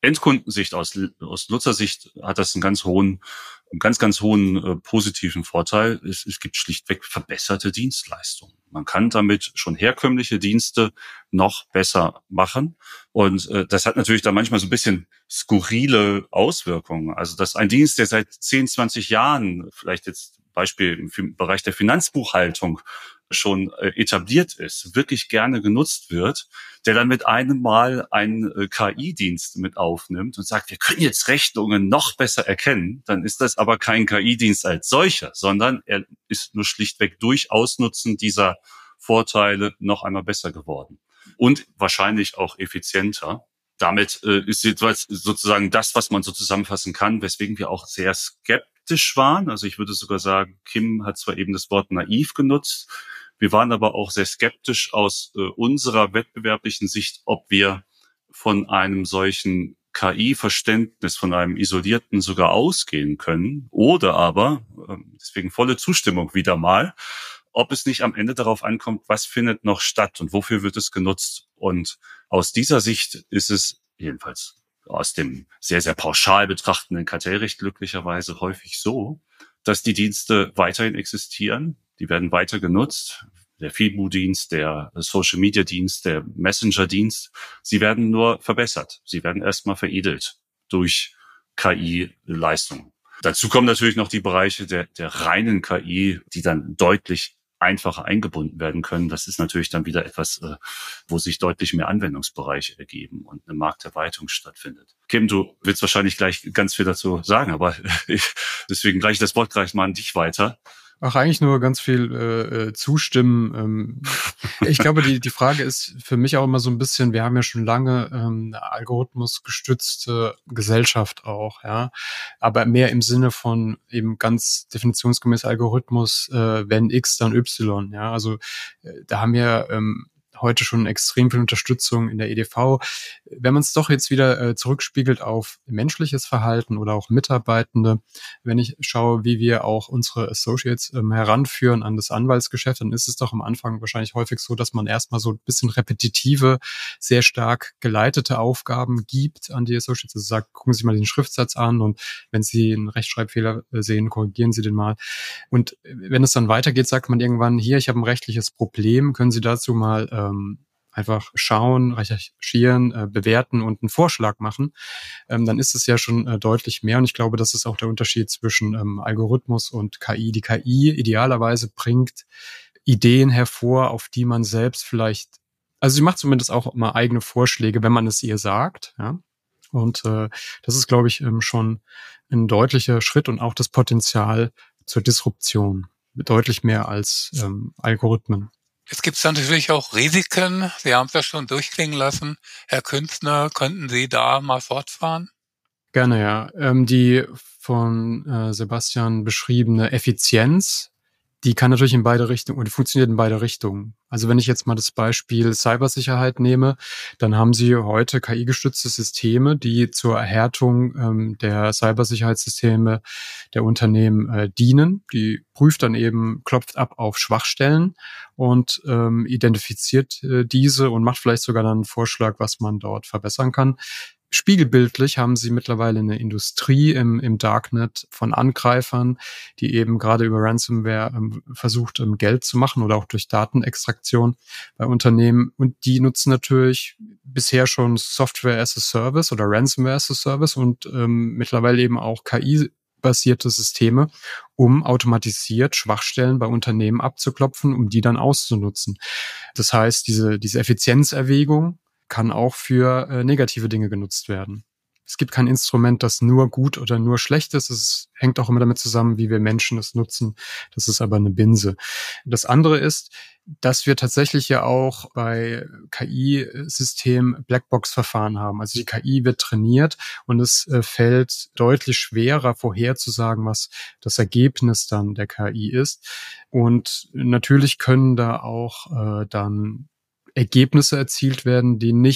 Endkundensicht, aus, aus Nutzersicht hat das einen ganz hohen, einen ganz, ganz hohen äh, positiven Vorteil. Es, es gibt schlichtweg verbesserte Dienstleistungen. Man kann damit schon herkömmliche Dienste noch besser machen. Und äh, das hat natürlich dann manchmal so ein bisschen skurrile Auswirkungen. Also, dass ein Dienst, der seit zehn, zwanzig Jahren, vielleicht jetzt Beispiel im Bereich der Finanzbuchhaltung schon äh, etabliert ist, wirklich gerne genutzt wird, der dann mit einem Mal einen äh, K I-Dienst mit aufnimmt und sagt, wir können jetzt Rechnungen noch besser erkennen, dann ist das aber kein K I-Dienst als solcher, sondern er ist nur schlichtweg durch Ausnutzen dieser Vorteile noch einmal besser geworden und wahrscheinlich auch effizienter. Damit äh, ist sozusagen das, was man so zusammenfassen kann, weswegen wir auch sehr skeptisch waren. Also ich würde sogar sagen, Kim hat zwar eben das Wort naiv genutzt, wir waren aber auch sehr skeptisch aus äh, unserer wettbewerblichen Sicht, ob wir von einem solchen K I-Verständnis, von einem isolierten sogar ausgehen können. Oder aber, äh, deswegen volle Zustimmung wieder mal, ob es nicht am Ende darauf ankommt, was findet noch statt und wofür wird es genutzt. Und aus dieser Sicht ist es jedenfalls aus dem sehr, sehr pauschal betrachtenden Kartellrecht glücklicherweise häufig so, dass die Dienste weiterhin existieren. Die werden weiter genutzt. Der FIBU-Dienst, der Social-Media-Dienst, der Messenger-Dienst. Sie werden nur verbessert. Sie werden erstmal veredelt durch K I-Leistungen. Dazu kommen natürlich noch die Bereiche der, der reinen K I, die dann deutlich einfacher eingebunden werden können. Das ist natürlich dann wieder etwas, wo sich deutlich mehr Anwendungsbereiche ergeben und eine Markterweiterung stattfindet. Kim, du willst wahrscheinlich gleich ganz viel dazu sagen, aber ich, deswegen gleich das Wort gleich mal an dich weiter. Ach, eigentlich nur ganz viel äh, zustimmen. Ähm, ich glaube, die die Frage ist für mich auch immer so ein bisschen, wir haben ja schon lange ähm, eine algorithmusgestützte Gesellschaft auch, ja, aber mehr im Sinne von eben ganz definitionsgemäß Algorithmus, äh, wenn X, dann Y, ja, also äh, da haben wir ähm, heute schon extrem viel Unterstützung in der E D V. Wenn man es doch jetzt wieder äh, zurückspiegelt auf menschliches Verhalten oder auch Mitarbeitende, wenn ich schaue, wie wir auch unsere Associates ähm, heranführen an das Anwaltsgeschäft, dann ist es doch am Anfang wahrscheinlich häufig so, dass man erstmal so ein bisschen repetitive, sehr stark geleitete Aufgaben gibt an die Associates. Also sagt, gucken Sie mal den Schriftsatz an und wenn Sie einen Rechtschreibfehler sehen, korrigieren Sie den mal. Und wenn es dann weitergeht, sagt man irgendwann, hier, ich habe ein rechtliches Problem, können Sie dazu mal ähm, einfach schauen, recherchieren, äh, bewerten und einen Vorschlag machen, ähm, dann ist es ja schon äh, deutlich mehr. Und ich glaube, das ist auch der Unterschied zwischen ähm, Algorithmus und K I. Die K I idealerweise bringt Ideen hervor, auf die man selbst vielleicht, also sie macht zumindest auch immer eigene Vorschläge, wenn man es ihr sagt. Ja? Und äh, das ist, glaube ich, ähm, schon ein deutlicher Schritt und auch das Potenzial zur Disruption. Deutlich mehr als ähm, Algorithmen. Jetzt gibt es natürlich auch Risiken. Sie haben es ja schon durchklingen lassen. Herr Künstner, könnten Sie da mal fortfahren? Gerne, ja. Ähm, die von äh, Sebastian beschriebene Effizienz, die kann natürlich in beide Richtungen und die funktioniert in beide Richtungen. Also wenn ich jetzt mal das Beispiel Cybersicherheit nehme, dann haben Sie heute K I-gestützte Systeme, die zur Erhärtung ähm, der Cybersicherheitssysteme der Unternehmen äh, dienen. Die prüft dann eben, klopft ab auf Schwachstellen und ähm, identifiziert äh, diese und macht vielleicht sogar dann einen Vorschlag, was man dort verbessern kann. Spiegelbildlich haben sie mittlerweile eine Industrie im, im Darknet von Angreifern, die eben gerade über Ransomware ähm, versucht, ähm, Geld zu machen oder auch durch Datenextraktion bei Unternehmen. Und die nutzen natürlich bisher schon Software as a Service oder Ransomware as a Service und ähm, mittlerweile eben auch K I-basierte Systeme, um automatisiert Schwachstellen bei Unternehmen abzuklopfen, um die dann auszunutzen. Das heißt, diese, diese Effizienzerwägung kann auch für äh, negative Dinge genutzt werden. Es gibt kein Instrument, das nur gut oder nur schlecht ist. Es hängt auch immer damit zusammen, wie wir Menschen es nutzen. Das ist aber eine Binse. Das andere ist, dass wir tatsächlich ja auch bei K I-Systemen Blackbox-Verfahren haben. Also die K I wird trainiert und es äh, fällt deutlich schwerer vorherzusagen, was das Ergebnis dann der K I ist. Und natürlich können da auch äh, dann Ergebnisse erzielt werden, die nicht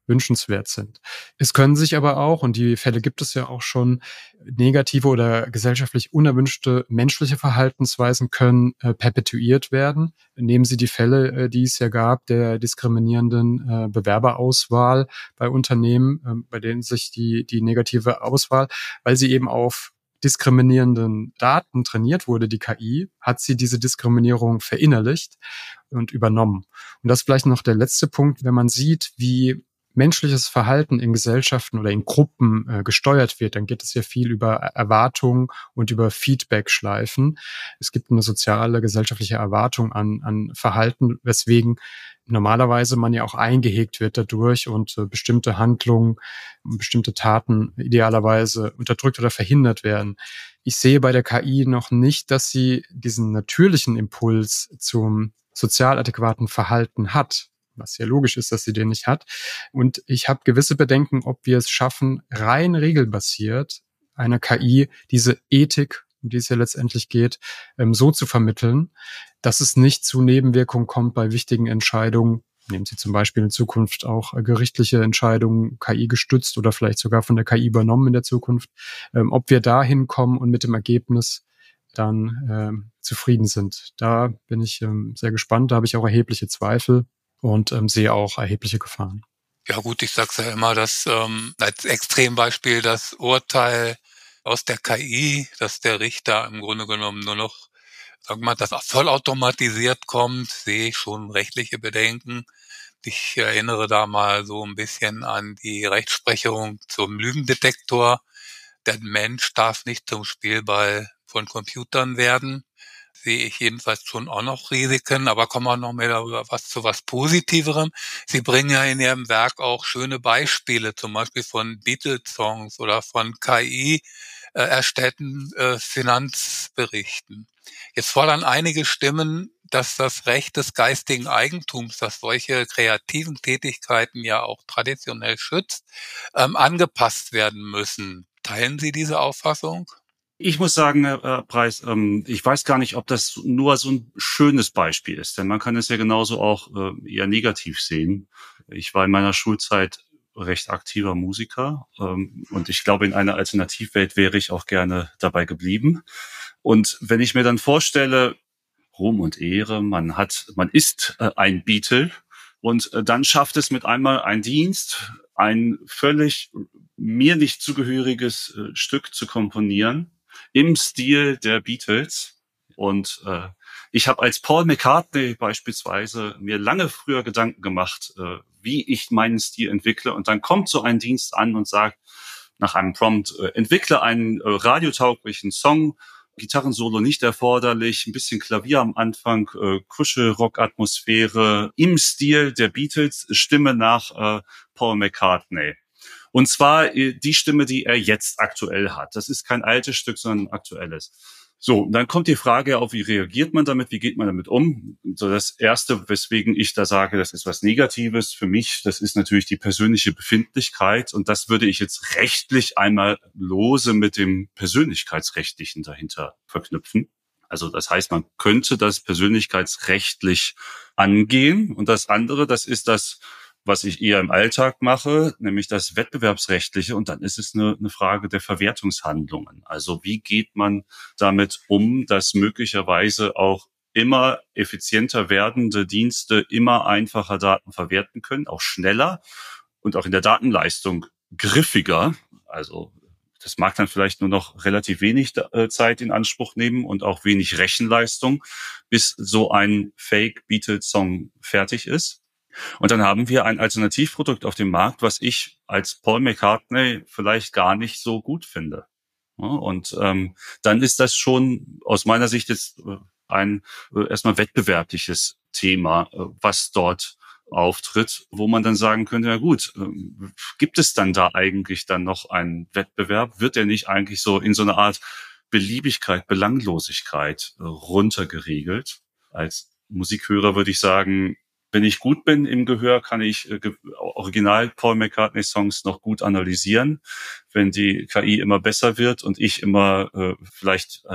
wünschenswert sind. Es können sich aber auch, und die Fälle gibt es ja auch schon, negative oder gesellschaftlich unerwünschte menschliche Verhaltensweisen können äh, perpetuiert werden. Nehmen Sie die Fälle, äh, die es ja gab, der diskriminierenden äh, Bewerberauswahl bei Unternehmen, äh, bei denen sich die, die negative Auswahl, weil sie eben auf diskriminierenden Daten trainiert wurde, die K I, hat sie diese Diskriminierung verinnerlicht und übernommen. Und das ist vielleicht noch der letzte Punkt, wenn man sieht, wie menschliches Verhalten in Gesellschaften oder in Gruppen äh, gesteuert wird, dann geht es ja viel über Erwartungen und über Feedback-Schleifen. Es gibt eine soziale, gesellschaftliche Erwartung an, an Verhalten, weswegen normalerweise man ja auch eingehegt wird dadurch und äh, bestimmte Handlungen, bestimmte Taten idealerweise unterdrückt oder verhindert werden. Ich sehe bei der K I noch nicht, dass sie diesen natürlichen Impuls zum sozial adäquaten Verhalten hat, was ja logisch ist, dass sie den nicht hat. Und ich habe gewisse Bedenken, ob wir es schaffen, rein regelbasiert einer K I diese Ethik, um die es ja letztendlich geht, ähm, so zu vermitteln, dass es nicht zu Nebenwirkungen kommt bei wichtigen Entscheidungen. Nehmen Sie zum Beispiel in Zukunft auch äh, gerichtliche Entscheidungen K I gestützt oder vielleicht sogar von der K I übernommen in der Zukunft. Ähm, ob wir da hinkommen und mit dem Ergebnis dann ähm, zufrieden sind. Da bin ich ähm, sehr gespannt. Da habe ich auch erhebliche Zweifel und ähm, sehe auch erhebliche Gefahren. Ja gut, ich sag's ja immer, dass ähm, als Extrembeispiel das Urteil aus der K I, dass der Richter im Grunde genommen nur noch, sagen wir mal, das vollautomatisiert kommt, sehe ich schon rechtliche Bedenken. Ich erinnere da mal so ein bisschen an die Rechtsprechung zum Lügendetektor. Der Mensch darf nicht zum Spielball von Computern werden. Sehe ich jedenfalls schon auch noch Risiken, aber kommen wir noch mehr darüber was zu was Positiverem. Sie bringen ja in Ihrem Werk auch schöne Beispiele, zum Beispiel von Beatles-Songs oder von K I äh, erstellten äh, Finanzberichten. Jetzt fordern einige Stimmen, dass das Recht des geistigen Eigentums, das solche kreativen Tätigkeiten ja auch traditionell schützt, ähm, angepasst werden müssen. Teilen Sie diese Auffassung? Ich muss sagen, Herr Preis, ähm, ich weiß gar nicht, ob das nur so ein schönes Beispiel ist, denn man kann es ja genauso auch äh, eher negativ sehen. Ich war in meiner Schulzeit recht aktiver Musiker ähm, und ich glaube, in einer Alternativwelt wäre ich auch gerne dabei geblieben. Und wenn ich mir dann vorstelle, Ruhm und Ehre, man hat, man ist äh, ein Beatle und äh, dann schafft es mit einmal ein Dienst, ein völlig mir nicht zugehöriges äh, Stück zu komponieren, im Stil der Beatles. Und äh, ich habe als Paul McCartney beispielsweise mir lange früher Gedanken gemacht, äh, wie ich meinen Stil entwickle. Und dann kommt so ein Dienst an und sagt nach einem Prompt, äh, entwickle einen äh, radiotauglichen Song, Gitarrensolo nicht erforderlich, ein bisschen Klavier am Anfang, äh, Kuschelrock-Atmosphäre im Stil der Beatles, Stimme nach äh, Paul McCartney. Und zwar die Stimme, die er jetzt aktuell hat. Das ist kein altes Stück, sondern ein aktuelles. So, und dann kommt die Frage auf, wie reagiert man damit, wie geht man damit um? So, das Erste, weswegen ich da sage, das ist was Negatives für mich, das ist natürlich die persönliche Befindlichkeit. Und das würde ich jetzt rechtlich einmal lose mit dem Persönlichkeitsrechtlichen dahinter verknüpfen. Also das heißt, man könnte das persönlichkeitsrechtlich angehen. Und das andere, das ist das, was ich eher im Alltag mache, nämlich das Wettbewerbsrechtliche. Und dann ist es eine, eine Frage der Verwertungshandlungen. Also wie geht man damit um, dass möglicherweise auch immer effizienter werdende Dienste immer einfacher Daten verwerten können, auch schneller und auch in der Datenleistung griffiger. Also das mag dann vielleicht nur noch relativ wenig Zeit in Anspruch nehmen und auch wenig Rechenleistung, bis so ein Fake-Beatles-Song fertig ist. Und dann haben wir ein Alternativprodukt auf dem Markt, was ich als Paul McCartney vielleicht gar nicht so gut finde. Ja, und ähm, dann ist das schon aus meiner Sicht jetzt äh, ein äh, erstmal wettbewerbliches Thema, äh, was dort auftritt, wo man dann sagen könnte, ja gut, äh, gibt es dann da eigentlich dann noch einen Wettbewerb? Wird der nicht eigentlich so in so eine Art Beliebigkeit, Belanglosigkeit äh, runtergeregelt? Als Musikhörer würde ich sagen, wenn ich gut bin im Gehör, kann ich äh, original Paul McCartney Songs noch gut analysieren. Wenn die K I immer besser wird und ich immer äh, vielleicht äh,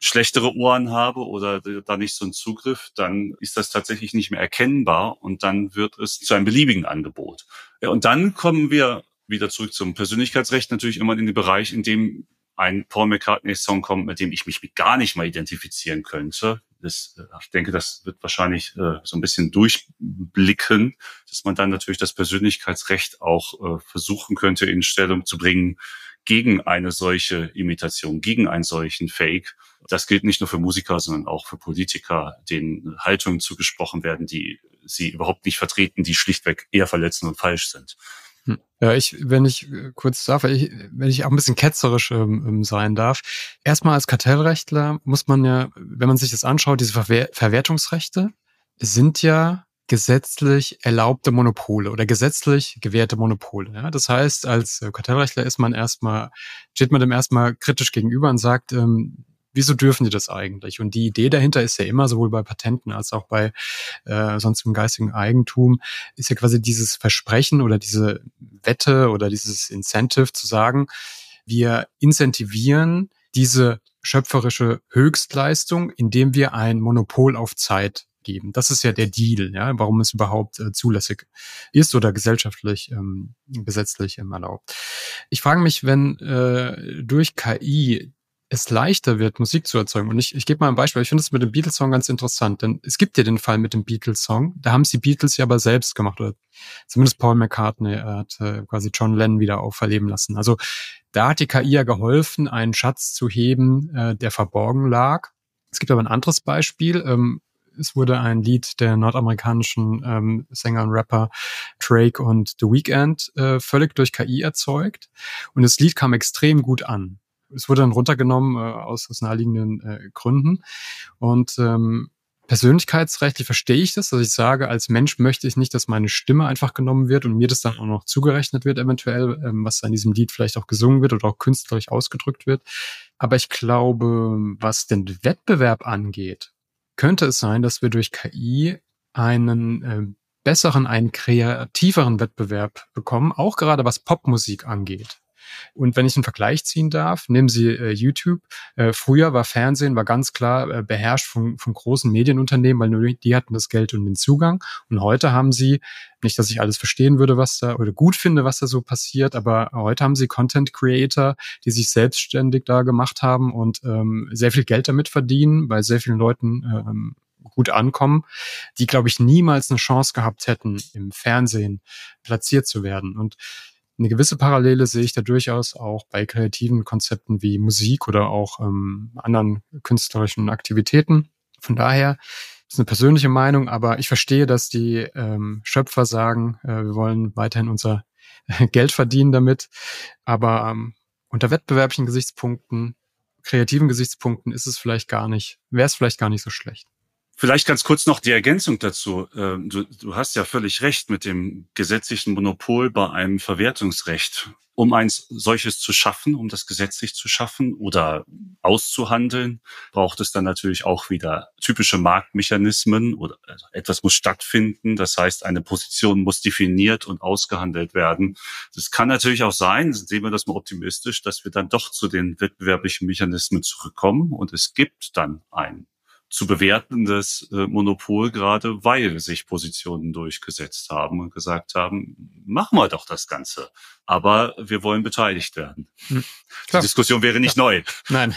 schlechtere Ohren habe oder da nicht so einen Zugriff, dann ist das tatsächlich nicht mehr erkennbar und dann wird es zu einem beliebigen Angebot. Ja, und dann kommen wir wieder zurück zum Persönlichkeitsrecht, natürlich immer in den Bereich, in dem ein Paul McCartney-Song kommt, mit dem ich mich gar nicht mal identifizieren könnte. Das, ich denke, das wird wahrscheinlich äh, so ein bisschen durchblicken, dass man dann natürlich das Persönlichkeitsrecht auch äh, versuchen könnte, in Stellung zu bringen gegen eine solche Imitation, gegen einen solchen Fake. Das gilt nicht nur für Musiker, sondern auch für Politiker, denen Haltungen zugesprochen werden, die sie überhaupt nicht vertreten, die schlichtweg eher verletzend und falsch sind. Ja, ich, wenn ich kurz darf, ich, wenn ich auch ein bisschen ketzerisch ähm, sein darf. Erstmal als Kartellrechtler muss man ja, wenn man sich das anschaut, diese Verwer- Verwertungsrechte sind ja gesetzlich erlaubte Monopole oder gesetzlich gewährte Monopole. Ja? Das heißt, als Kartellrechtler ist man erstmal, steht man dem erstmal kritisch gegenüber und sagt, ähm, wieso dürfen die das eigentlich? Und die Idee dahinter ist ja immer, sowohl bei Patenten als auch bei äh, sonstigem geistigen Eigentum, ist ja quasi dieses Versprechen oder diese Wette oder dieses Incentive zu sagen, wir incentivieren diese schöpferische Höchstleistung, indem wir ein Monopol auf Zeit geben. Das ist ja der Deal, ja, warum es überhaupt äh, zulässig ist oder gesellschaftlich, ähm, gesetzlich ähm, erlaubt. Ich frage mich, wenn äh, durch K I es leichter wird, Musik zu erzeugen. Und ich, ich gebe mal ein Beispiel. Ich finde es mit dem Beatles-Song ganz interessant, denn es gibt ja den Fall mit dem Beatles-Song. Da haben es die Beatles ja aber selbst gemacht, oder zumindest Paul McCartney hat äh, quasi John Lennon wieder auferleben lassen. Also da hat die K I ja geholfen, einen Schatz zu heben, äh, der verborgen lag. Es gibt aber ein anderes Beispiel. Ähm, es wurde ein Lied der nordamerikanischen ähm, Sänger und Rapper Drake und The Weeknd äh, völlig durch K I erzeugt. Und das Lied kam extrem gut an. Es wurde dann runtergenommen äh, aus, aus naheliegenden äh, Gründen. Und ähm, persönlichkeitsrechtlich verstehe ich das, dass ich sage, als Mensch möchte ich nicht, dass meine Stimme einfach genommen wird und mir das dann auch noch zugerechnet wird, eventuell, ähm, was an diesem Lied vielleicht auch gesungen wird oder auch künstlerisch ausgedrückt wird. Aber ich glaube, was den Wettbewerb angeht, könnte es sein, dass wir durch K I einen äh, besseren, einen kreativeren Wettbewerb bekommen, auch gerade was Popmusik angeht. Und wenn ich einen Vergleich ziehen darf, nehmen Sie äh, YouTube. Äh, früher war Fernsehen war ganz klar äh, beherrscht von, von großen Medienunternehmen, weil nur die hatten das Geld und den Zugang. Und heute haben Sie, nicht, dass ich alles verstehen würde, was da oder gut finde, was da so passiert, aber heute haben Sie Content Creator, die sich selbstständig da gemacht haben und ähm, sehr viel Geld damit verdienen, bei sehr vielen Leuten ähm, gut ankommen, die, glaube ich, niemals eine Chance gehabt hätten, im Fernsehen platziert zu werden. Und eine gewisse Parallele sehe ich da durchaus auch bei kreativen Konzepten wie Musik oder auch ähm, anderen künstlerischen Aktivitäten. Von daher ist eine persönliche Meinung, aber ich verstehe, dass die ähm, Schöpfer sagen, äh, wir wollen weiterhin unser Geld verdienen damit. Aber ähm, unter wettbewerblichen Gesichtspunkten, kreativen Gesichtspunkten ist es vielleicht gar nicht, wäre es vielleicht gar nicht so schlecht. Vielleicht ganz kurz noch die Ergänzung dazu. Du, du hast ja völlig recht mit dem gesetzlichen Monopol bei einem Verwertungsrecht. Um ein solches zu schaffen, um das gesetzlich zu schaffen oder auszuhandeln, braucht es dann natürlich auch wieder typische Marktmechanismen oder also etwas muss stattfinden. Das heißt, eine Position muss definiert und ausgehandelt werden. Das kann natürlich auch sein, sehen wir das mal optimistisch, dass wir dann doch zu den wettbewerblichen Mechanismen zurückkommen und es gibt dann ein zu bewertendes äh, Monopol, gerade weil sich Positionen durchgesetzt haben und gesagt haben, machen wir doch das Ganze. Aber wir wollen beteiligt werden. Hm, die Diskussion wäre nicht ja. neu. Nein.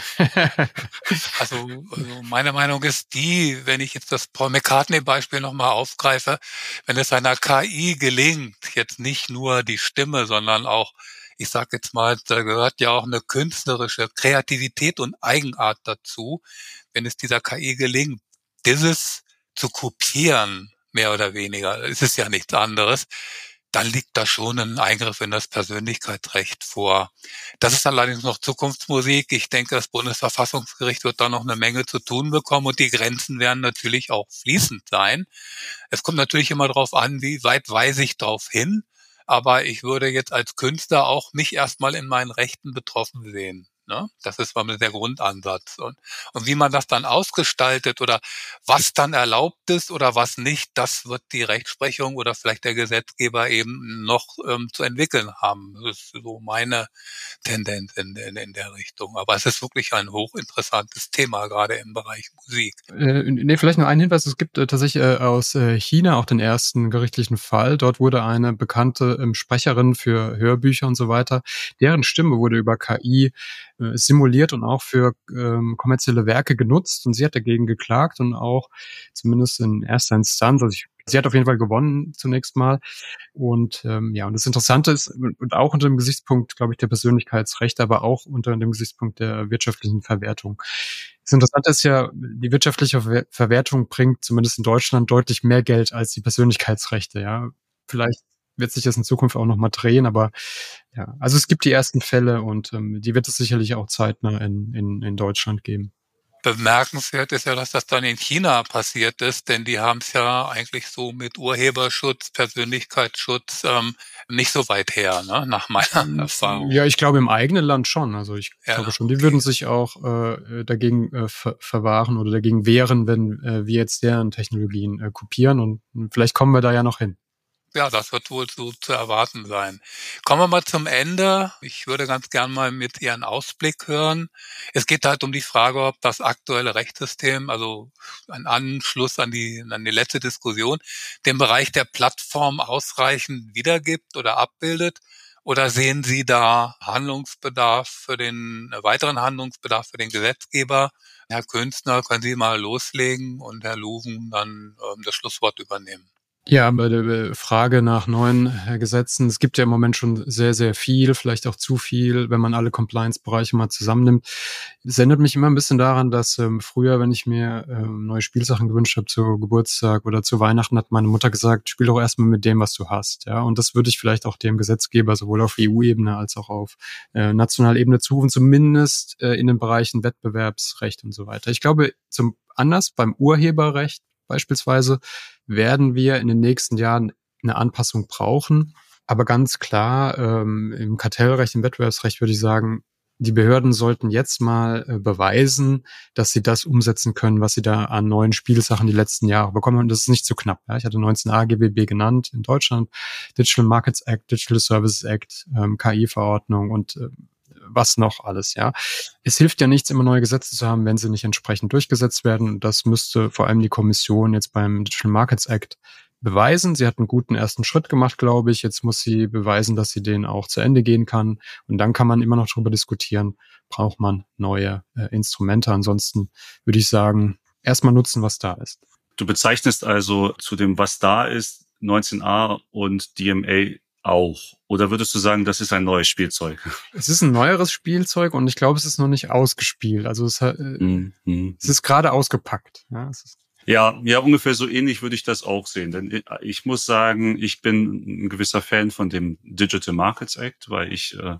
also, also meine Meinung ist die, wenn ich jetzt das Paul McCartney-Beispiel nochmal aufgreife, wenn es einer K I gelingt, jetzt nicht nur die Stimme, sondern auch, ich sag jetzt mal, da gehört ja auch eine künstlerische Kreativität und Eigenart dazu, wenn es dieser K I gelingt, dieses zu kopieren, mehr oder weniger, es ist ja nichts anderes, dann liegt da schon ein Eingriff in das Persönlichkeitsrecht vor. Das ist allerdings noch Zukunftsmusik. Ich denke, das Bundesverfassungsgericht wird da noch eine Menge zu tun bekommen und die Grenzen werden natürlich auch fließend sein. Es kommt natürlich immer darauf an, wie weit weise ich darauf hin, aber ich würde jetzt als Künstler auch mich erstmal in meinen Rechten betroffen sehen. Ne? Das ist mal der Grundansatz. Und, und wie man das dann ausgestaltet oder was dann erlaubt ist oder was nicht, das wird die Rechtsprechung oder vielleicht der Gesetzgeber eben noch ähm, zu entwickeln haben. Das ist so meine Tendenz in, in, in der Richtung. Aber es ist wirklich ein hochinteressantes Thema, gerade im Bereich Musik. Äh, nee, vielleicht noch ein Hinweis. Es gibt äh, tatsächlich äh, aus äh, China auch den ersten gerichtlichen Fall. Dort wurde eine bekannte ähm, Sprecherin für Hörbücher und so weiter, deren Stimme wurde über K I äh, simuliert und auch für ähm, kommerzielle Werke genutzt. Und sie hat dagegen geklagt und auch zumindest in erster Instanz, also ich, sie hat auf jeden Fall gewonnen zunächst mal. Und ähm, ja, und das Interessante ist, und auch unter dem Gesichtspunkt, glaube ich, der Persönlichkeitsrechte, aber auch unter dem Gesichtspunkt der wirtschaftlichen Verwertung. Das Interessante ist ja, die wirtschaftliche Ver- Verwertung bringt zumindest in Deutschland deutlich mehr Geld als die Persönlichkeitsrechte, ja. Vielleicht wird sich das in Zukunft auch nochmal drehen, aber ja, also es gibt die ersten Fälle und ähm, die wird es sicherlich auch zeitnah in, in, in Deutschland geben. Bemerkenswert ist ja, dass das dann in China passiert ist, denn die haben es ja eigentlich so mit Urheberschutz, Persönlichkeitsschutz ähm, nicht so weit her, ne, nach meiner Erfahrung. Ja, ich glaube im eigenen Land schon. Also ich Ja, glaube schon, die okay. würden sich auch äh, dagegen äh, ver verwahren oder dagegen wehren, wenn äh, wir jetzt deren Technologien äh, kopieren. Und vielleicht kommen wir da ja noch hin. Ja, das wird wohl so zu erwarten sein. Kommen wir mal zum Ende. Ich würde ganz gern mal mit Ihren Ausblick hören. Es geht halt um die Frage, ob das aktuelle Rechtssystem, also ein Anschluss an die, an die letzte Diskussion, den Bereich der Plattform ausreichend wiedergibt oder abbildet. Oder sehen Sie da Handlungsbedarf für den, äh, weiteren Handlungsbedarf für den Gesetzgeber? Herr Künstner, können Sie mal loslegen und Herr Luven dann ähm, das Schlusswort übernehmen. Ja, bei der Frage nach neuen äh, Gesetzen, es gibt ja im Moment schon sehr, sehr viel, vielleicht auch zu viel, wenn man alle Compliance-Bereiche mal zusammennimmt. Es erinnert mich immer ein bisschen daran, dass ähm, früher, wenn ich mir ähm, neue Spielsachen gewünscht habe zu Geburtstag oder zu Weihnachten, hat meine Mutter gesagt, spiel doch erstmal mit dem, was du hast. Ja, und das würde ich vielleicht auch dem Gesetzgeber sowohl auf E U-Ebene als auch auf äh, nationaler Ebene zurufen, zumindest äh, in den Bereichen Wettbewerbsrecht und so weiter. Ich glaube, zum anders beim Urheberrecht beispielsweise werden wir in den nächsten Jahren eine Anpassung brauchen. Aber ganz klar, ähm, im Kartellrecht, im Wettbewerbsrecht würde ich sagen, die Behörden sollten jetzt mal äh, beweisen, dass sie das umsetzen können, was sie da an neuen Spielsachen die letzten Jahre bekommen. Und das ist nicht zu knapp. Ja? Ich hatte neunzehn A G B B genannt in Deutschland, Digital Markets Act, Digital Services Act, ähm, K I-Verordnung und äh, was noch alles, ja. Es hilft ja nichts, immer neue Gesetze zu haben, wenn sie nicht entsprechend durchgesetzt werden. Und das müsste vor allem die Kommission jetzt beim Digital Markets Act beweisen. Sie hat einen guten ersten Schritt gemacht, glaube ich. Jetzt muss sie beweisen, dass sie den auch zu Ende gehen kann. Und dann kann man immer noch darüber diskutieren, braucht man neue äh, Instrumente. Ansonsten würde ich sagen, erstmal nutzen, was da ist. Du bezeichnest also zu dem, was da ist, neunzehn A und D M A auch. Oder würdest du sagen, das ist ein neues Spielzeug? Es ist ein neueres Spielzeug und ich glaube, es ist noch nicht ausgespielt. Also es, äh, mm-hmm. es ist gerade ausgepackt. Ja, es ist Ja, ja, ungefähr so ähnlich würde ich das auch sehen. Denn ich muss sagen, ich bin ein gewisser Fan von dem Digital Markets Act, weil ich äh,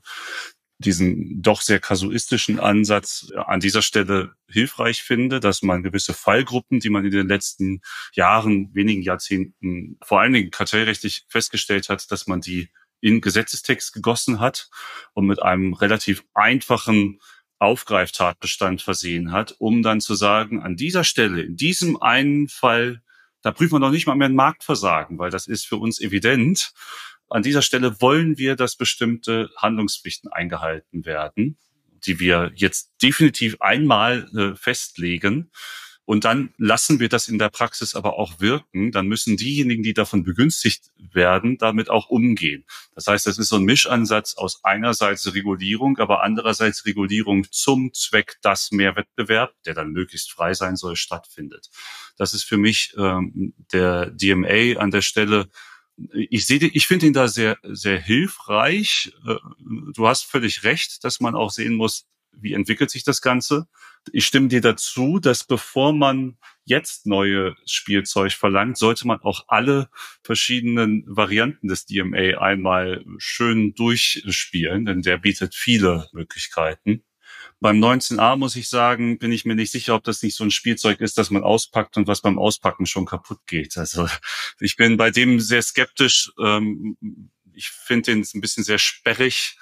diesen doch sehr kasuistischen Ansatz an dieser Stelle hilfreich finde, dass man gewisse Fallgruppen, die man in den letzten Jahren, wenigen Jahrzehnten, vor allen Dingen kartellrechtlich festgestellt hat, dass man die in Gesetzestext gegossen hat und mit einem relativ einfachen Aufgreiftatbestand versehen hat, um dann zu sagen, an dieser Stelle, in diesem einen Fall, da prüfen wir noch nicht mal mehr ein Marktversagen, weil das ist für uns evident. An dieser Stelle wollen wir, dass bestimmte Handlungspflichten eingehalten werden, die wir jetzt definitiv einmal äh, festlegen. Und dann lassen wir das in der Praxis aber auch wirken. Dann müssen diejenigen, die davon begünstigt werden, damit auch umgehen. Das heißt, das ist so ein Mischansatz aus einerseits Regulierung, aber andererseits Regulierung zum Zweck, dass mehr Wettbewerb, der dann möglichst frei sein soll, stattfindet. Das ist für mich ähm, der D M A an der Stelle. Ich sehe, ich finde ihn da sehr, sehr hilfreich. Du hast völlig recht, dass man auch sehen muss, wie entwickelt sich das Ganze. Ich stimme dir dazu, dass bevor man jetzt neue Spielzeug verlangt, sollte man auch alle verschiedenen Varianten des D M A einmal schön durchspielen, denn der bietet viele Möglichkeiten. Beim neunzehn A muss ich sagen, bin ich mir nicht sicher, ob das nicht so ein Spielzeug ist, das man auspackt und was beim Auspacken schon kaputt geht. Also ich bin bei dem sehr skeptisch. Ich finde den ein bisschen sehr sperrig.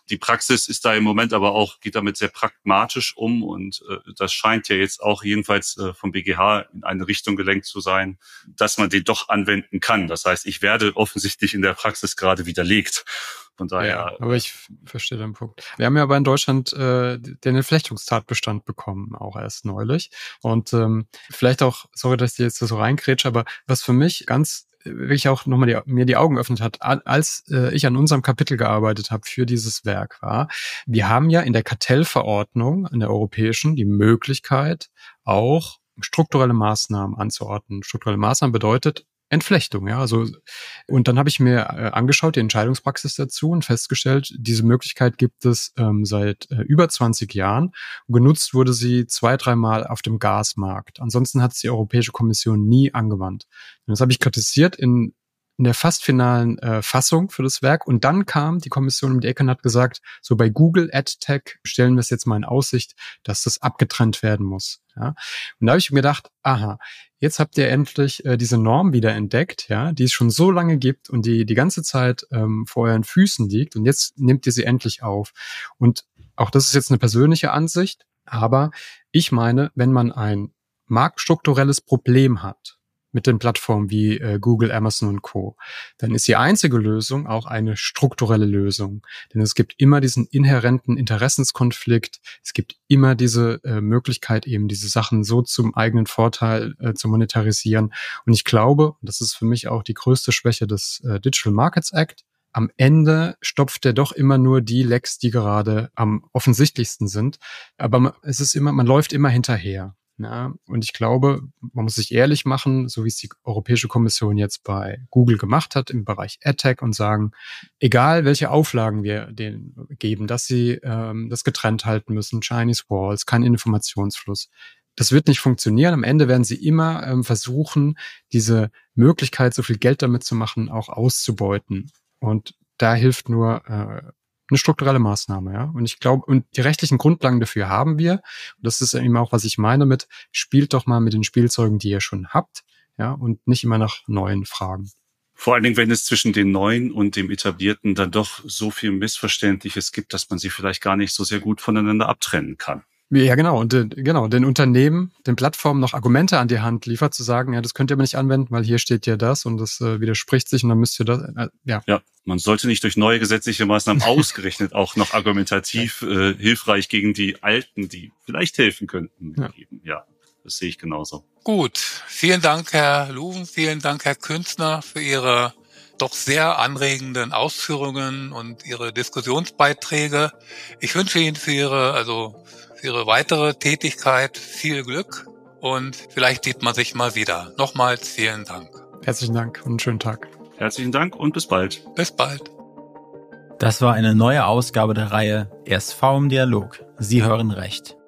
Die Praxis ist da im Moment aber auch, geht damit sehr pragmatisch um und äh, das scheint ja jetzt auch jedenfalls äh, vom B G H in eine Richtung gelenkt zu sein, dass man den doch anwenden kann. Das heißt, ich werde offensichtlich in der Praxis gerade widerlegt. Von daher. Ja, aber ich verstehe den Punkt. Wir haben ja aber in Deutschland äh, den Entflechtungstatbestand bekommen, auch erst neulich. Und ähm, vielleicht auch, sorry, dass ich jetzt so reingrätsche, aber was für mich ganz wirklich auch nochmal die, mir die Augen geöffnet hat, als äh, ich an unserem Kapitel gearbeitet habe für dieses Werk war, wir haben ja in der Kartellverordnung, in der europäischen, die Möglichkeit, auch strukturelle Maßnahmen anzuordnen. Strukturelle Maßnahmen bedeutet Entflechtung, ja, also und dann habe ich mir äh, angeschaut die Entscheidungspraxis dazu und festgestellt, diese Möglichkeit gibt es ähm, seit äh, über zwanzig Jahren. Und genutzt wurde sie zwei, dreimal auf dem Gasmarkt. Ansonsten hat es die Europäische Kommission nie angewandt. Und das habe ich kritisiert in in der fast finalen äh, Fassung für das Werk. Und dann kam die Kommission um die Ecke und hat gesagt, so bei Google AdTech stellen wir es jetzt mal in Aussicht, dass das abgetrennt werden muss. Ja? Und da habe ich mir gedacht, aha, jetzt habt ihr endlich äh, diese Norm wieder entdeckt, ja, die es schon so lange gibt und die die ganze Zeit ähm, vor euren Füßen liegt. Und jetzt nehmt ihr sie endlich auf. Und auch das ist jetzt eine persönliche Ansicht, aber ich meine, wenn man ein marktstrukturelles Problem hat, mit den Plattformen wie äh, Google, Amazon und Co., dann ist die einzige Lösung auch eine strukturelle Lösung. Denn es gibt immer diesen inhärenten Interessenskonflikt, es gibt immer diese äh, Möglichkeit, eben diese Sachen so zum eigenen Vorteil äh, zu monetarisieren. Und ich glaube, und das ist für mich auch die größte Schwäche des äh, Digital Markets Act, am Ende stopft er doch immer nur die Lecks, die gerade am offensichtlichsten sind. Aber es ist immer, man läuft immer hinterher. Ja, und ich glaube, man muss sich ehrlich machen, so wie es die Europäische Kommission jetzt bei Google gemacht hat im Bereich AdTech und sagen, egal welche Auflagen wir denen geben, dass sie ähm, das getrennt halten müssen, Chinese Walls, kein Informationsfluss. Das wird nicht funktionieren. Am Ende werden sie immer ähm, versuchen, diese Möglichkeit, so viel Geld damit zu machen, auch auszubeuten. Und da hilft nur äh, eine strukturelle Maßnahme, ja. Und ich glaube, und die rechtlichen Grundlagen dafür haben wir. Und das ist eben auch, was ich meine mit, spielt doch mal mit den Spielzeugen, die ihr schon habt, ja, und nicht immer nach neuen Fragen. Vor allen Dingen, wenn es zwischen den Neuen und dem Etablierten dann doch so viel Missverständliches gibt, dass man sie vielleicht gar nicht so sehr gut voneinander abtrennen kann. Ja, genau. Und äh, genau, den Unternehmen, den Plattformen noch Argumente an die Hand liefert, zu sagen, ja, das könnt ihr aber nicht anwenden, weil hier steht ja das und das äh, widerspricht sich und dann müsst ihr das, äh, ja. Ja, man sollte nicht durch neue gesetzliche Maßnahmen ausgerechnet auch noch argumentativ äh, hilfreich gegen die Alten, die vielleicht helfen könnten, ja. geben. Ja, das sehe ich genauso. Gut, vielen Dank, Herr Luven, vielen Dank, Herr Künstner, für Ihre doch sehr anregenden Ausführungen und Ihre Diskussionsbeiträge. Ich wünsche Ihnen für Ihre, also für Ihre weitere Tätigkeit viel Glück und vielleicht sieht man sich mal wieder. Nochmals vielen Dank. Herzlichen Dank und einen schönen Tag. Herzlichen Dank und bis bald. Bis bald. Das war eine neue Ausgabe der Reihe R S V im Dialog. Sie hören recht.